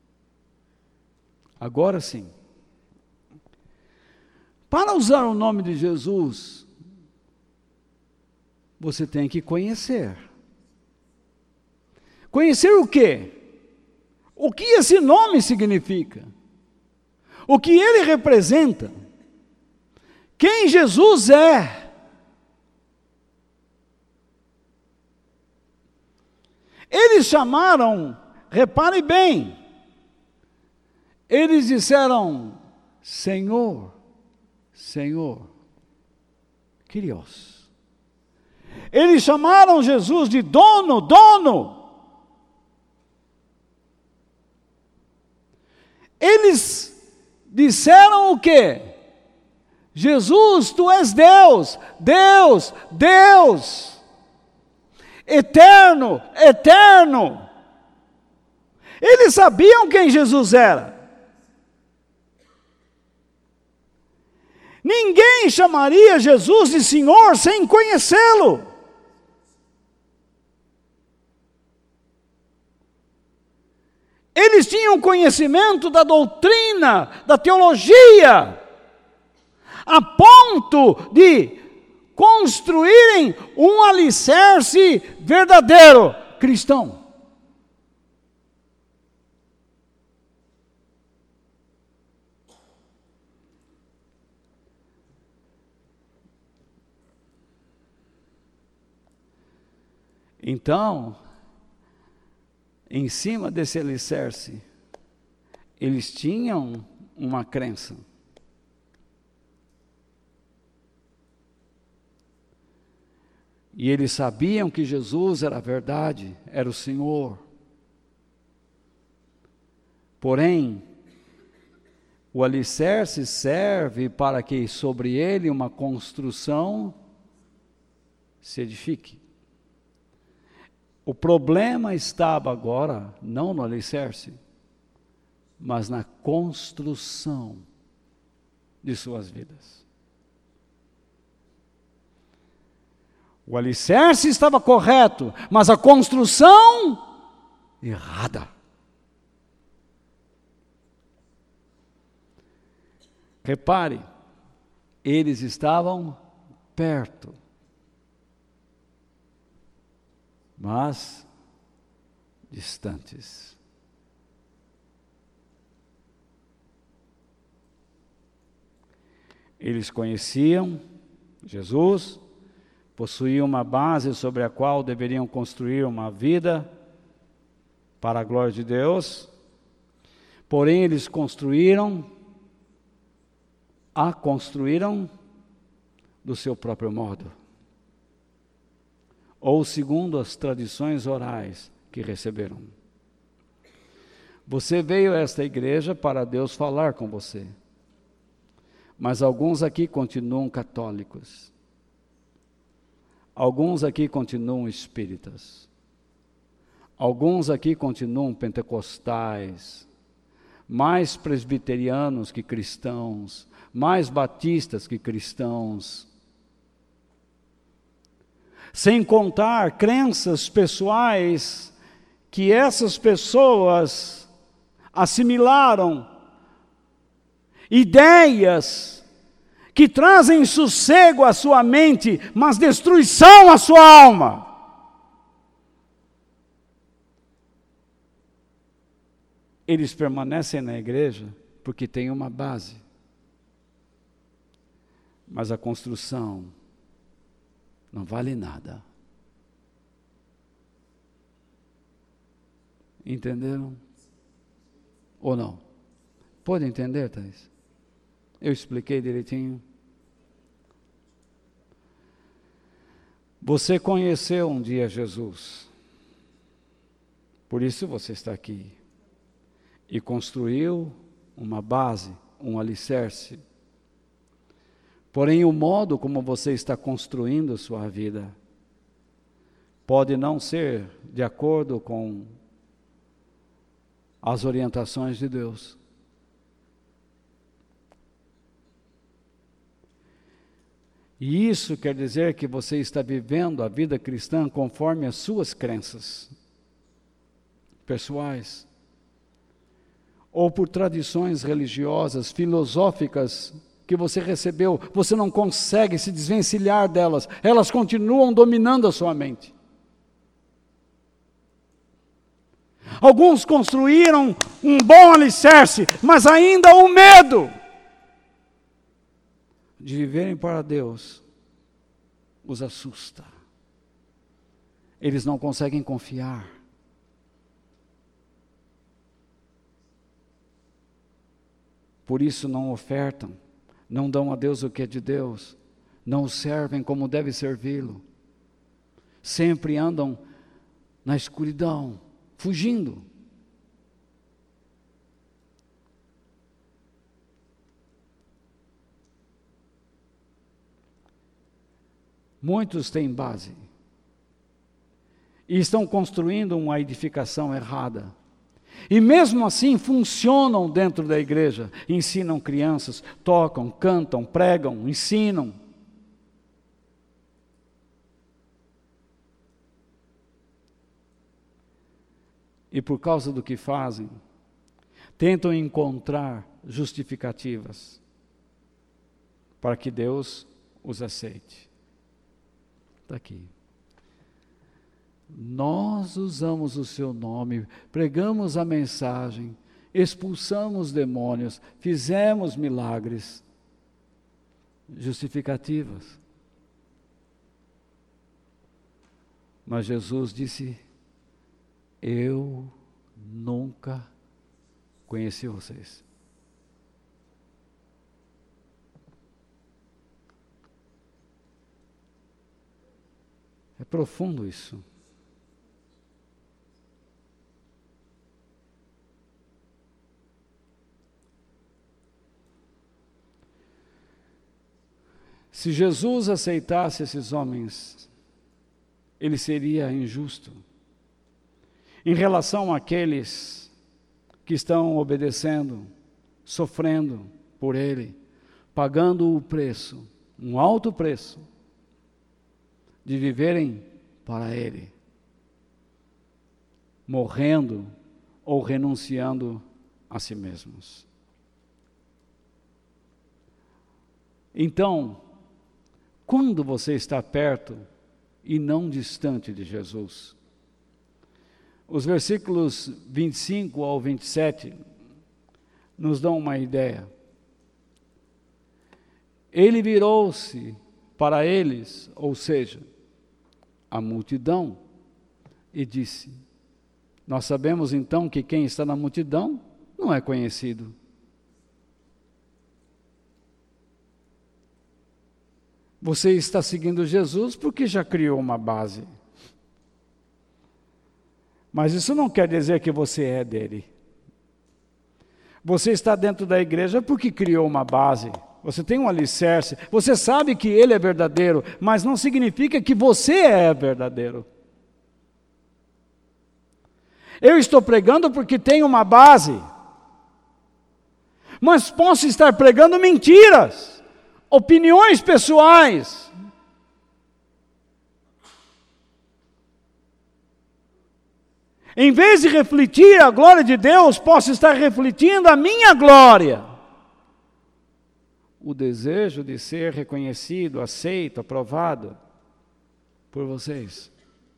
Agora sim. Para usar o nome de Jesus, você tem que conhecer. Conhecer o quê? O que esse nome significa? O que ele representa? Quem Jesus é? Eles chamaram, repare bem, eles disseram, Senhor, Senhor, Kyrios. Eles chamaram Jesus de dono, dono. Eles disseram o quê? Jesus, tu és Deus, Deus, Deus, eterno, eterno. Eles sabiam quem Jesus era. Ninguém chamaria Jesus de Senhor sem conhecê-lo. Eles tinham conhecimento da doutrina, da teologia, a ponto de construírem um alicerce verdadeiro cristão. Então, em cima desse alicerce, eles tinham uma crença. E eles sabiam que Jesus era a verdade, era o Senhor. Porém, o alicerce serve para que sobre ele uma construção se edifique. O problema estava agora não no alicerce, mas na construção de suas vidas. O alicerce estava correto, mas a construção errada. Repare, eles estavam perto, mas distantes. Eles conheciam Jesus, possuíam uma base sobre a qual deveriam construir uma vida para a glória de Deus, porém eles construíram, a construíram do seu próprio modo, ou segundo as tradições orais que receberam. Você veio a esta igreja para Deus falar com você, mas alguns aqui continuam católicos. Alguns aqui continuam espíritas. Alguns aqui continuam pentecostais, mais presbiterianos que cristãos, mais batistas que cristãos. Sem contar crenças pessoais que essas pessoas assimilaram, ideias que trazem sossego à sua mente, mas destruição à sua alma. Eles permanecem na igreja porque têm uma base, mas a construção não vale nada. Entenderam? Ou não? Pode entender, Thais? Eu expliquei direitinho. Você conheceu um dia Jesus, por isso você está aqui, e construiu uma base, um alicerce. Porém, o modo como você está construindo sua vida pode não ser de acordo com as orientações de Deus. E isso quer dizer que você está vivendo a vida cristã conforme as suas crenças pessoais, ou por tradições religiosas, filosóficas, que você recebeu. Você não consegue se desvencilhar delas, elas continuam dominando a sua mente. Alguns construíram um bom alicerce, mas ainda o medo de viverem para Deus os assusta. Eles não conseguem confiar. por isso não ofertam, não dão a Deus o que é de Deus, não o servem como deve servi-lo, sempre andam na escuridão, fugindo. Muitos têm base e estão construindo uma edificação errada. E mesmo assim funcionam dentro da igreja, ensinam crianças, tocam, cantam, pregam, ensinam. E por causa do que fazem, tentam encontrar justificativas para que Deus os aceite. Está aqui. Nós usamos o seu nome, pregamos a mensagem, expulsamos demônios, fizemos milagres. Justificativas. Mas Jesus disse: eu nunca conheci vocês. É profundo isso. Se Jesus aceitasse esses homens, ele seria injusto em relação àqueles que estão obedecendo, sofrendo por ele, pagando o preço, um alto preço, de viverem para ele, morrendo ou renunciando a si mesmos. Então, quando você está perto e não distante de Jesus, os versículos vinte e cinco ao vinte e sete nos dão uma ideia. Ele virou-se para eles, ou seja, a multidão, e disse: nós sabemos então que quem está na multidão não é conhecido. Você está seguindo Jesus porque já criou uma base. Mas isso não quer dizer que você é dele. Você está dentro da igreja porque criou uma base. Você tem um alicerce. Você sabe que ele é verdadeiro, mas não significa que você é verdadeiro. Eu estou pregando porque tenho uma base. Mas posso estar pregando mentiras, opiniões pessoais. Em vez de refletir a glória de Deus, posso estar refletindo a minha glória. O desejo de ser reconhecido, aceito, aprovado por vocês.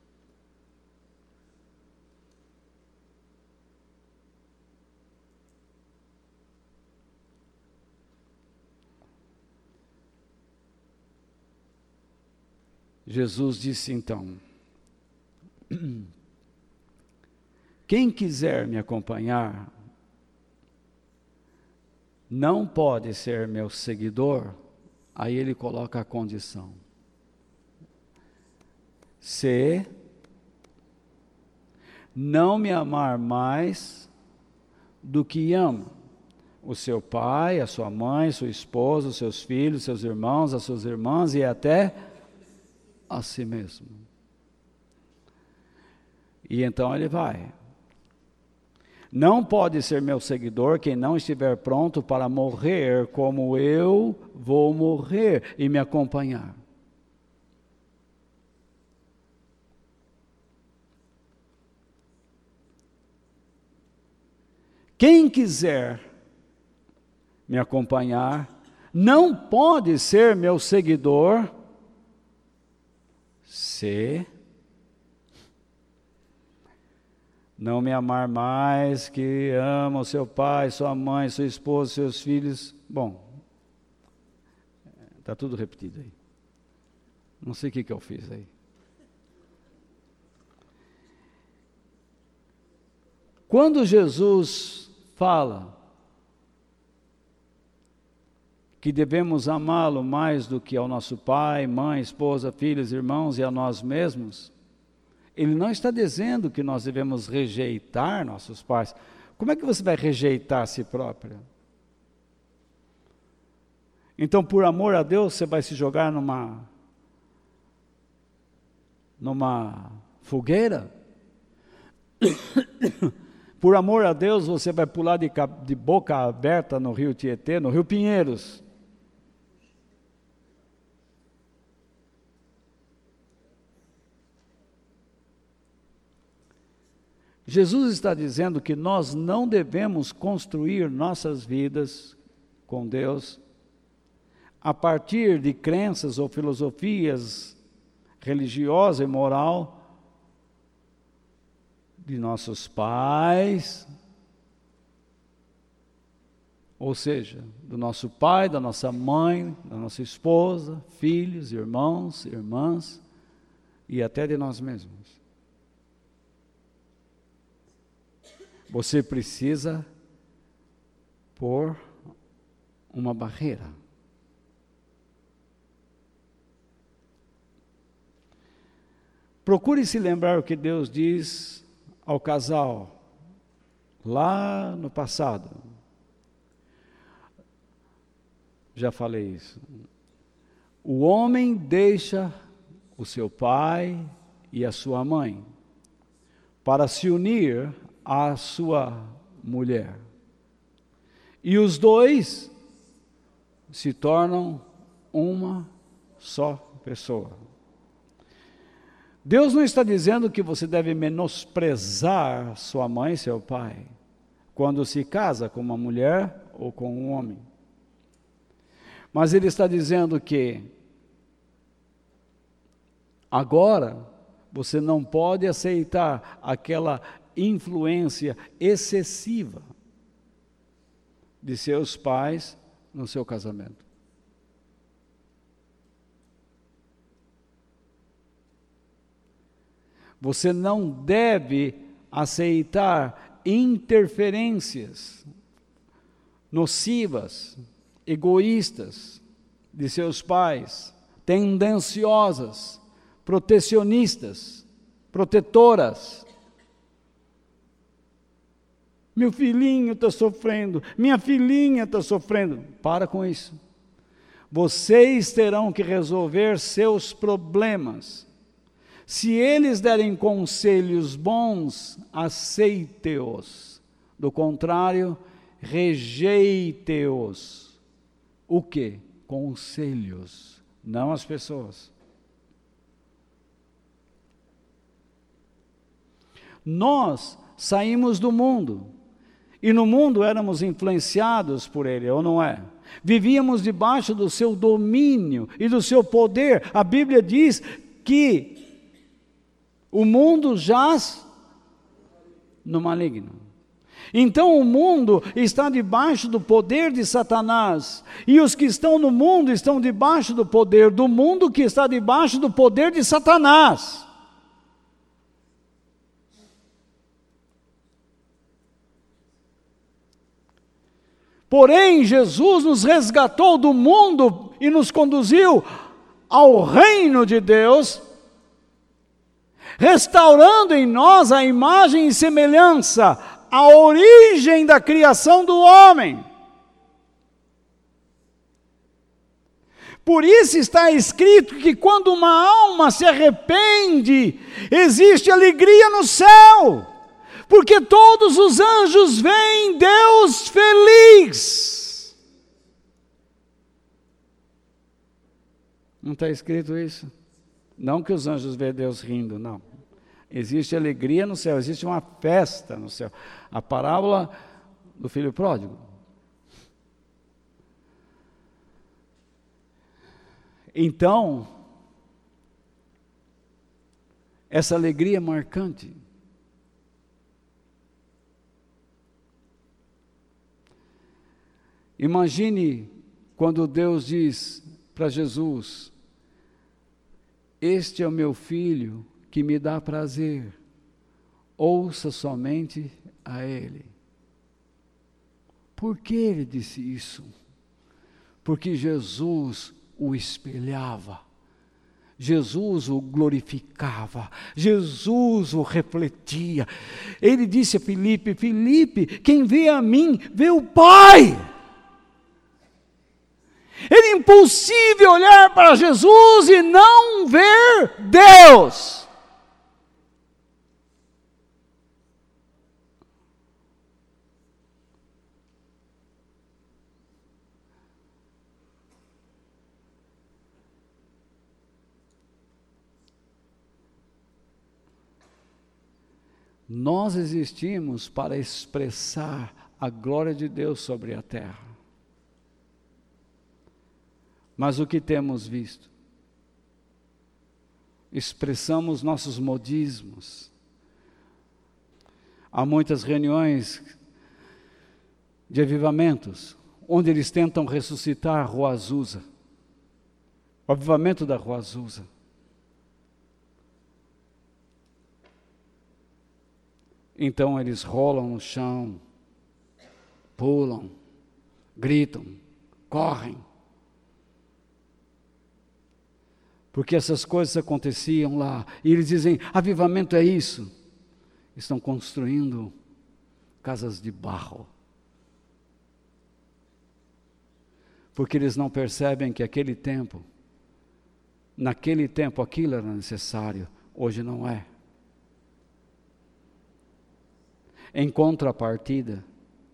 Jesus disse então: quem quiser me acompanhar, não pode ser meu seguidor. Aí ele coloca a condição: se não me amar mais do que ama o seu pai, a sua mãe, sua esposa, os seus filhos, seus irmãos, as suas irmãs e até a si mesmo. E então ele vai. Não pode ser meu seguidor quem não estiver pronto para morrer como eu vou morrer e me acompanhar. Quem quiser me acompanhar não pode ser meu seguidor se não me amar mais que ama o seu pai, sua mãe, sua esposa, seus filhos. Bom, está tudo repetido aí. Não sei o que, que eu fiz aí. Quando Jesus fala que devemos amá-lo mais do que ao nosso pai, mãe, esposa, filhos, irmãos e a nós mesmos, ele não está dizendo que nós devemos rejeitar nossos pais. Como é que você vai rejeitar a si próprio? Então, por amor a Deus, você vai se jogar numa, numa fogueira? Por amor a Deus, você vai pular de, de boca aberta no rio Tietê, no rio Pinheiros? Jesus está dizendo que nós não devemos construir nossas vidas com Deus a partir de crenças ou filosofias religiosa e moral de nossos pais, ou seja, do nosso pai, da nossa mãe, da nossa esposa, filhos, irmãos, irmãs e até de nós mesmos. Você precisa pôr uma barreira. Procure se lembrar o que Deus diz ao casal lá no passado. Já falei isso. O homem deixa o seu pai e a sua mãe para se unir à sua mulher. E os dois se tornam uma só pessoa. Deus não está dizendo que você deve menosprezar sua mãe e seu pai quando se casa com uma mulher ou com um homem. Mas Ele está dizendo que agora você não pode aceitar aquela influência excessiva de seus pais no seu casamento. Você não deve aceitar interferências nocivas, egoístas de seus pais, tendenciosas, protecionistas, protetoras. Meu filhinho está sofrendo, minha filhinha está sofrendo. Para com isso. Vocês terão que resolver seus problemas. Se eles derem conselhos bons, aceite-os. Do contrário, rejeite-os. O quê? Conselhos, não as pessoas. Nós saímos do mundo, e no mundo éramos influenciados por ele, ou não é? Vivíamos debaixo do seu domínio e do seu poder. A Bíblia diz que o mundo jaz no maligno. Então o mundo está debaixo do poder de Satanás, e os que estão no mundo estão debaixo do poder do mundo, que está debaixo do poder de Satanás. Porém, Jesus nos resgatou do mundo e nos conduziu ao reino de Deus, restaurando em nós a imagem e semelhança, a origem da criação do homem. Por isso está escrito que quando uma alma se arrepende, existe alegria no céu, porque todos os anjos veem Deus feliz. Não está escrito isso? Não que os anjos veem Deus rindo, não. Existe alegria no céu, existe uma festa no céu. A parábola do filho pródigo. Então, essa alegria é marcante. Imagine quando Deus diz para Jesus: este é o meu filho que me dá prazer, ouça somente a ele. Por que ele disse isso? porque Jesus o espelhava, Jesus o glorificava, Jesus o refletia. Ele disse a Filipe: Filipe, quem vê a mim, vê o Pai. Era impossível olhar para Jesus e não ver Deus. Nós existimos para expressar a glória de Deus sobre a terra. Mas o que temos visto? Expressamos nossos modismos. Há muitas reuniões de avivamentos, onde eles tentam ressuscitar a Rua Azusa, o avivamento da Rua Azusa. Então eles rolam no chão, pulam, gritam, correm. Porque essas coisas aconteciam lá. E eles dizem: avivamento é isso. Estão construindo casas de barro. Porque eles não percebem que aquele tempo, naquele tempo aquilo era necessário, hoje não é. Em contrapartida,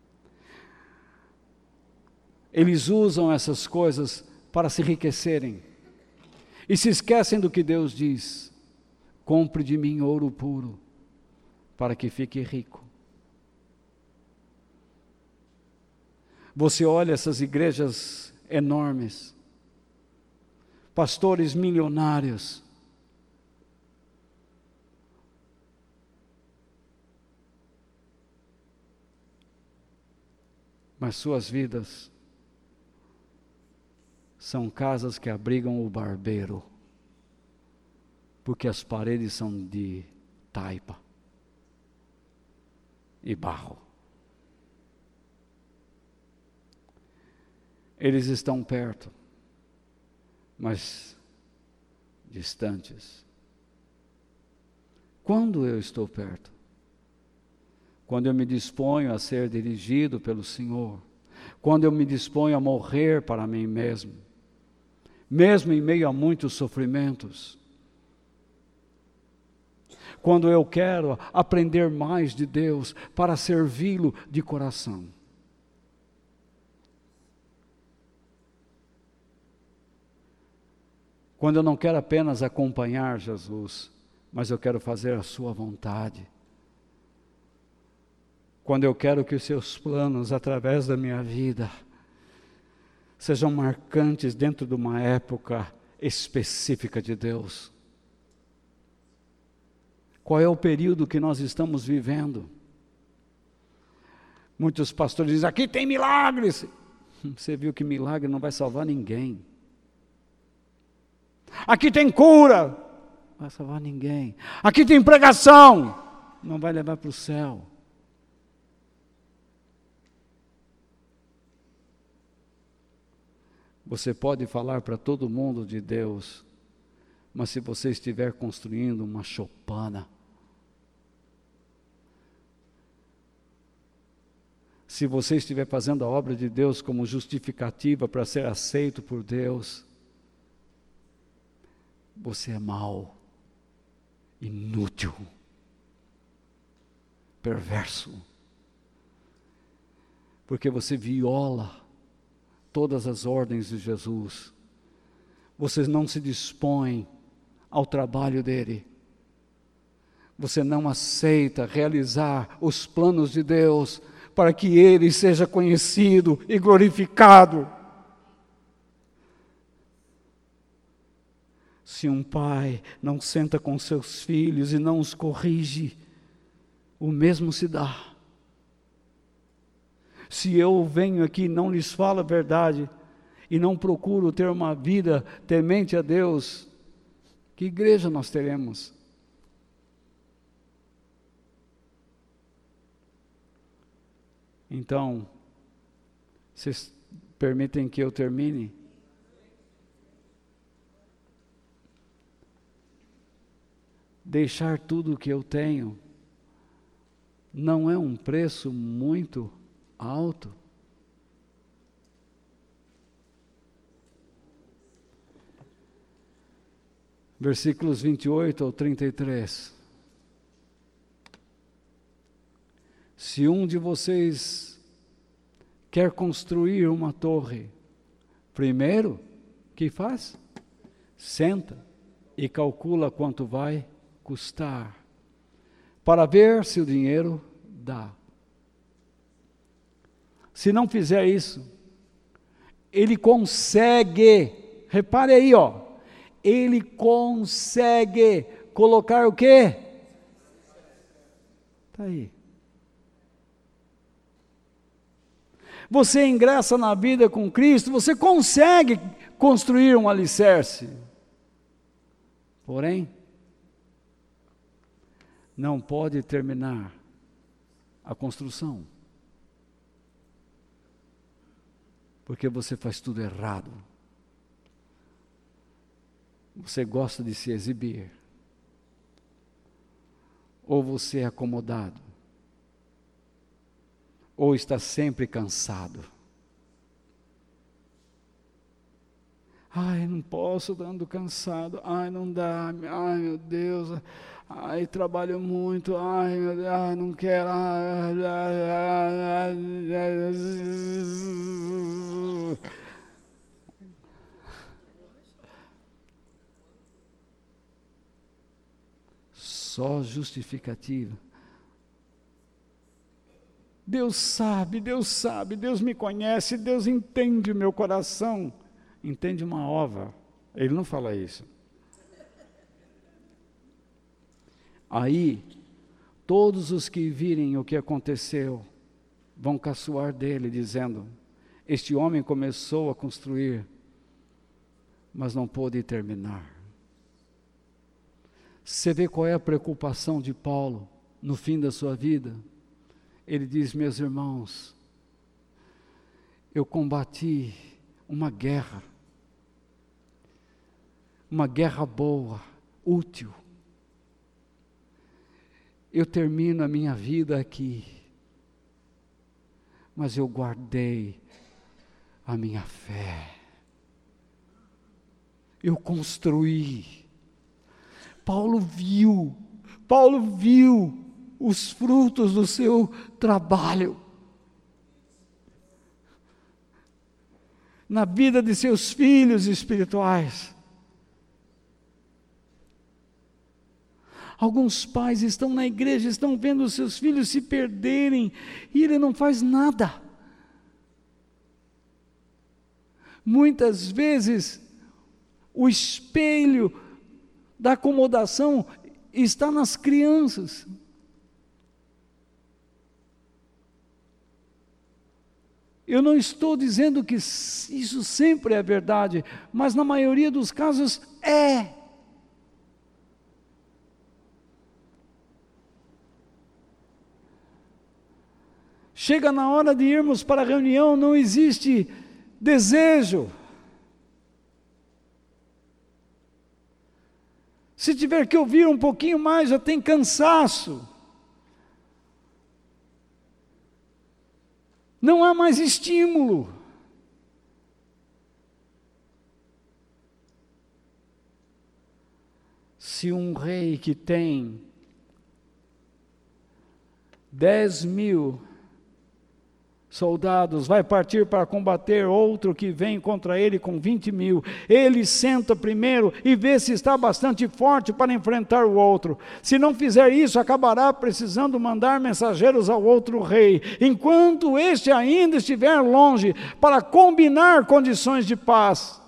eles usam essas coisas para se enriquecerem. E se esquecem do que Deus diz: compre de mim ouro puro, para que fique rico. Você olha essas igrejas enormes, pastores milionários, mas suas vidas são casas que abrigam o barbeiro, porque as paredes são de taipa e barro. Eles estão perto, mas distantes. Quando eu estou perto? Quando eu me disponho a ser dirigido pelo Senhor, quando eu me disponho a morrer para mim mesmo, mesmo em meio a muitos sofrimentos, quando eu quero aprender mais de Deus para servi-lo de coração. Quando eu não quero apenas acompanhar Jesus, mas eu quero fazer a sua vontade. Quando eu quero que os seus planos, através da minha vida, sejam marcantes dentro de uma época específica de Deus. Qual é o período que nós estamos vivendo? Muitos pastores dizem: aqui tem milagres. Você viu que milagre não vai salvar ninguém. Aqui tem cura, não vai salvar ninguém. Aqui tem pregação, não vai levar para o céu. Você pode falar para todo mundo de Deus, mas se você estiver construindo uma choupana, se você estiver fazendo a obra de Deus como justificativa para ser aceito por Deus, você é mau, inútil, perverso, porque você viola todas as ordens de Jesus. Você não se dispõe ao trabalho dele. Você não aceita realizar os planos de Deus para que ele seja conhecido e glorificado. Se um pai não senta com seus filhos e não os corrige, o mesmo se dá. Se eu venho aqui e não lhes falo a verdade, e não procuro ter uma vida temente a Deus, que igreja nós teremos? Então, vocês Permitem que eu termine? Deixar tudo o que eu tenho não é um preço muito alto? Versículos vinte e oito ao trinta e três. Se um de vocês quer construir uma torre, primeiro, o que faz? Senta e calcula quanto vai custar, para ver se o dinheiro dá. Se não fizer isso, ele consegue, repare aí, ó, ele consegue colocar o quê? Está aí. Você ingressa na vida com Cristo, você consegue construir um alicerce. Porém, não pode terminar a construção, porque você faz tudo errado. Você gosta de se exibir, ou você é acomodado, ou está sempre cansado. Ai, não posso, ando cansado. Ai, não dá. Ai, meu Deus. Ai, trabalho muito. Ai, meu Deus, ai, não quero. Ai, ai, ai, ai. Só justificativa. Deus sabe, Deus sabe, Deus me conhece, Deus entende o meu coração. Entende uma ova. Ele não fala isso. Aí, todos os que virem o que aconteceu, vão caçoar dele, dizendo, este homem começou a construir, mas não pôde terminar. Você vê qual é a preocupação de Paulo, no fim da sua vida? Ele diz, meus irmãos, eu combati uma guerra, uma guerra boa, útil. Eu termino a minha vida aqui, mas eu guardei a minha fé. Eu construí. Paulo viu, Paulo viu os frutos do seu trabalho na vida de seus filhos espirituais. Alguns pais estão na igreja, estão vendo os seus filhos se perderem, e ele não faz nada. Muitas vezes, o espelho da acomodação está nas crianças. Eu não estou dizendo que isso sempre é verdade, mas na maioria dos casos é. Chega na hora de irmos para a reunião, não existe desejo. Se tiver que ouvir um pouquinho mais, já tem cansaço. Não há mais estímulo. Se um rei que tem dez mil soldados vai partir para combater outro que vem contra ele com vinte mil, ele senta primeiro e vê se está bastante forte para enfrentar o outro. Se não fizer isso, acabará precisando mandar mensageiros ao outro rei, enquanto este ainda estiver longe, para combinar condições de paz.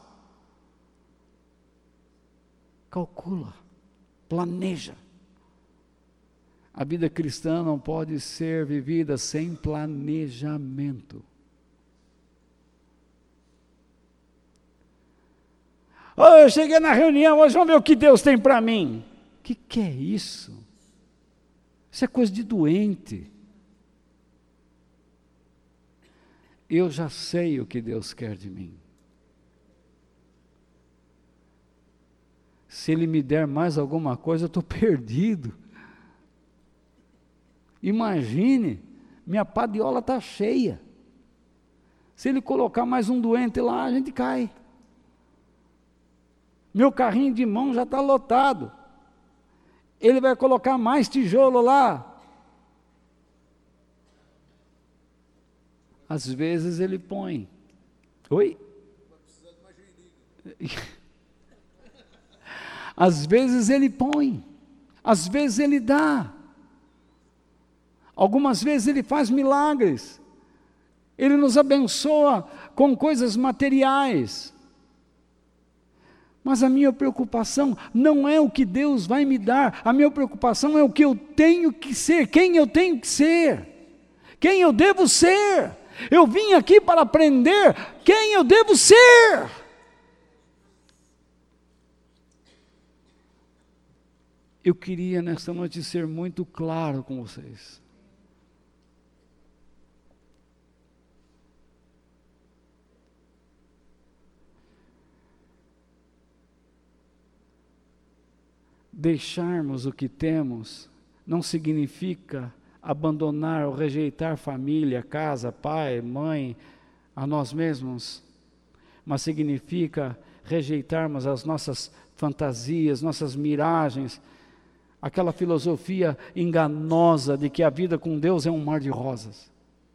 Calcula, planeja. A vida cristã não pode ser vivida sem planejamento. Oh, eu cheguei na reunião, hoje vamos ver o que Deus tem para mim. O que, que é isso? Isso é coisa de doente. eu já sei o que Deus quer de mim. Se Ele me der mais alguma coisa, eu estou perdido. Imagine, minha padiola está cheia. Se Ele colocar mais um doente lá, a gente cai. Meu carrinho de mão já está lotado. Ele vai colocar mais tijolo lá. Às vezes Ele põe. Oi? Às vezes Ele põe, às vezes Ele dá, algumas vezes Ele faz milagres, Ele nos abençoa com coisas materiais, mas a minha preocupação não é o que Deus vai me dar, a minha preocupação é o que eu tenho que ser, quem eu tenho que ser, quem eu devo ser. Eu vim aqui para aprender quem eu devo ser. Eu queria nesta noite ser muito claro com vocês. Deixarmos o que temos não significa abandonar ou rejeitar família, casa, pai, mãe, a nós mesmos, mas significa rejeitarmos as nossas fantasias, nossas miragens, aquela filosofia enganosa de que a vida com Deus é um mar de rosas.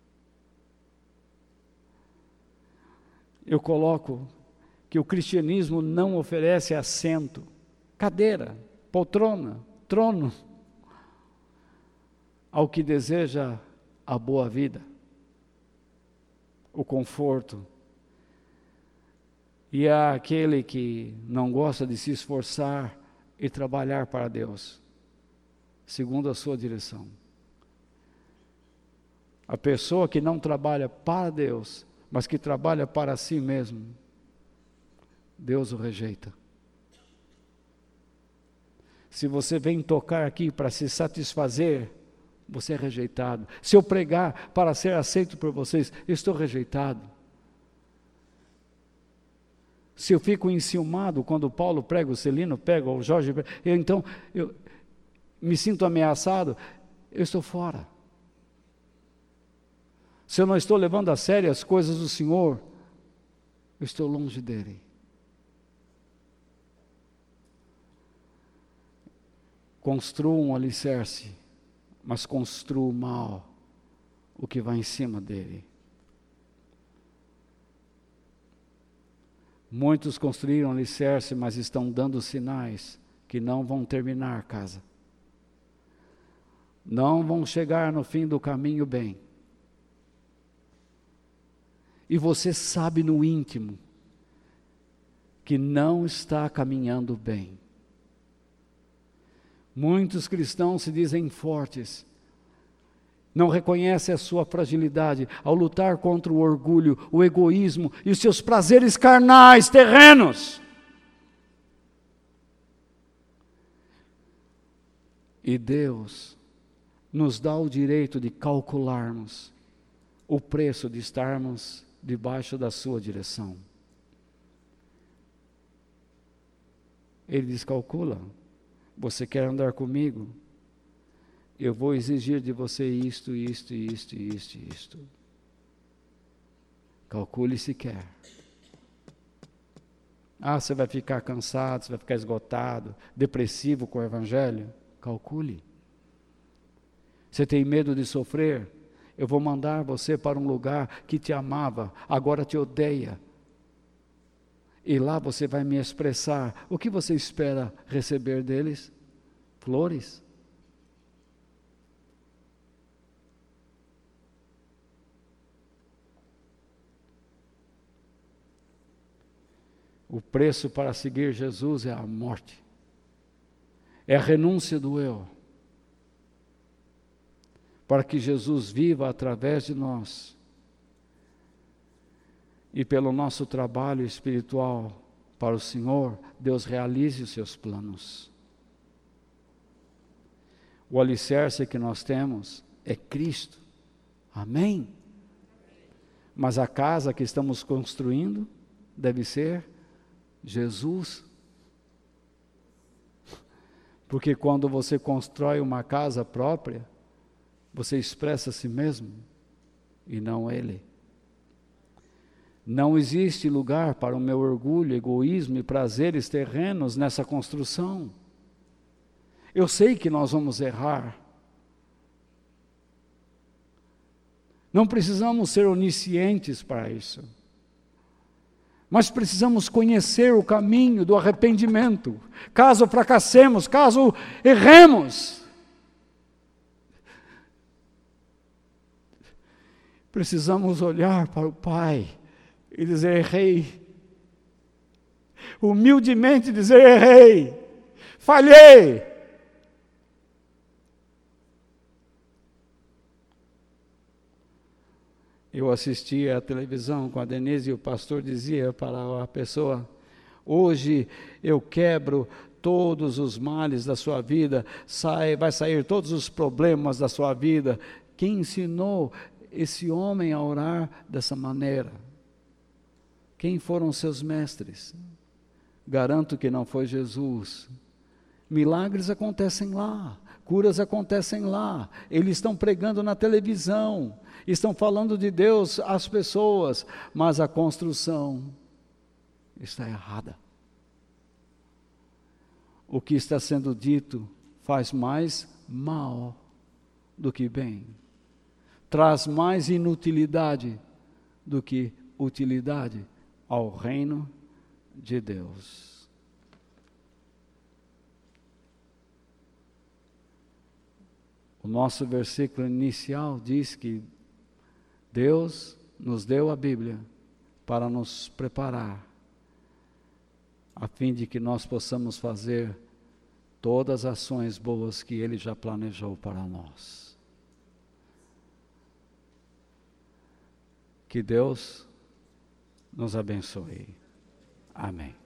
Eu coloco que o cristianismo não oferece assento, cadeira, poltrona, trono, ao que deseja a boa vida, o conforto, e àquele que não gosta de se esforçar e trabalhar para Deus, segundo a sua direção. A pessoa que não trabalha para Deus, mas que trabalha para si mesmo, Deus o rejeita. Se você vem tocar aqui para se satisfazer, você é rejeitado. Se eu pregar para ser aceito por vocês, eu estou rejeitado. Se eu fico enciumado quando o Paulo prega, o Celino pega, ou o Jorge prega, eu, então eu me sinto ameaçado, eu estou fora. Se eu não estou levando a sério as coisas do Senhor, eu estou longe dele. Construa um alicerce, mas construa mal o que vai em cima dele. Muitos construíram alicerce, mas estão dando sinais que não vão terminar a casa. Não vão chegar no fim do caminho bem. E você sabe no íntimo que não está caminhando bem. Muitos cristãos se dizem fortes, não reconhecem a sua fragilidade ao lutar contra o orgulho, o egoísmo e os seus prazeres carnais, terrenos. E Deus nos dá o direito de calcularmos o preço de estarmos debaixo da sua direção. Ele descalcula. Você quer andar comigo? Eu vou exigir de você isto, isto, isto, isto, isto. Calcule se quer. Ah, você vai ficar cansado, você vai ficar esgotado, depressivo com o Evangelho? Calcule. Você tem medo de sofrer? Eu vou mandar você para um lugar que te amava, agora te odeia. E lá você vai me expressar. O que você espera receber deles? Flores? O preço para seguir Jesus é a morte. É a renúncia do eu. Para que Jesus viva através de nós. E pelo nosso trabalho espiritual para o Senhor, Deus realize os seus planos. O alicerce que nós temos é Cristo. Amém? Mas a casa que estamos construindo deve ser Jesus. Porque quando você constrói uma casa própria, você expressa a si mesmo e não Ele. Não existe lugar para o meu orgulho, egoísmo e prazeres terrenos nessa construção. Eu sei que nós vamos errar. Não precisamos ser oniscientes para isso. Mas precisamos conhecer o caminho do arrependimento. Caso fracassemos, caso erremos, precisamos olhar para o Pai e dizer: errei. Humildemente dizer: errei, falhei. Eu assistia à televisão com a Denise e o pastor dizia para a pessoa: hoje eu quebro todos os males da sua vida, sai, vai sair todos os problemas da sua vida. Quem ensinou esse homem a orar dessa maneira? Quem foram seus mestres? Garanto que não foi Jesus. Milagres acontecem lá, curas acontecem lá, eles estão pregando na televisão, estão falando de Deus às pessoas, mas a construção está errada. O que está sendo dito faz mais mal do que bem, traz mais inutilidade do que utilidade ao reino de Deus. O nosso versículo inicial diz que Deus nos deu a Bíblia para nos preparar, a fim de que nós possamos fazer todas as ações boas que Ele já planejou para nós. Que Deus nos abençoe. Amém.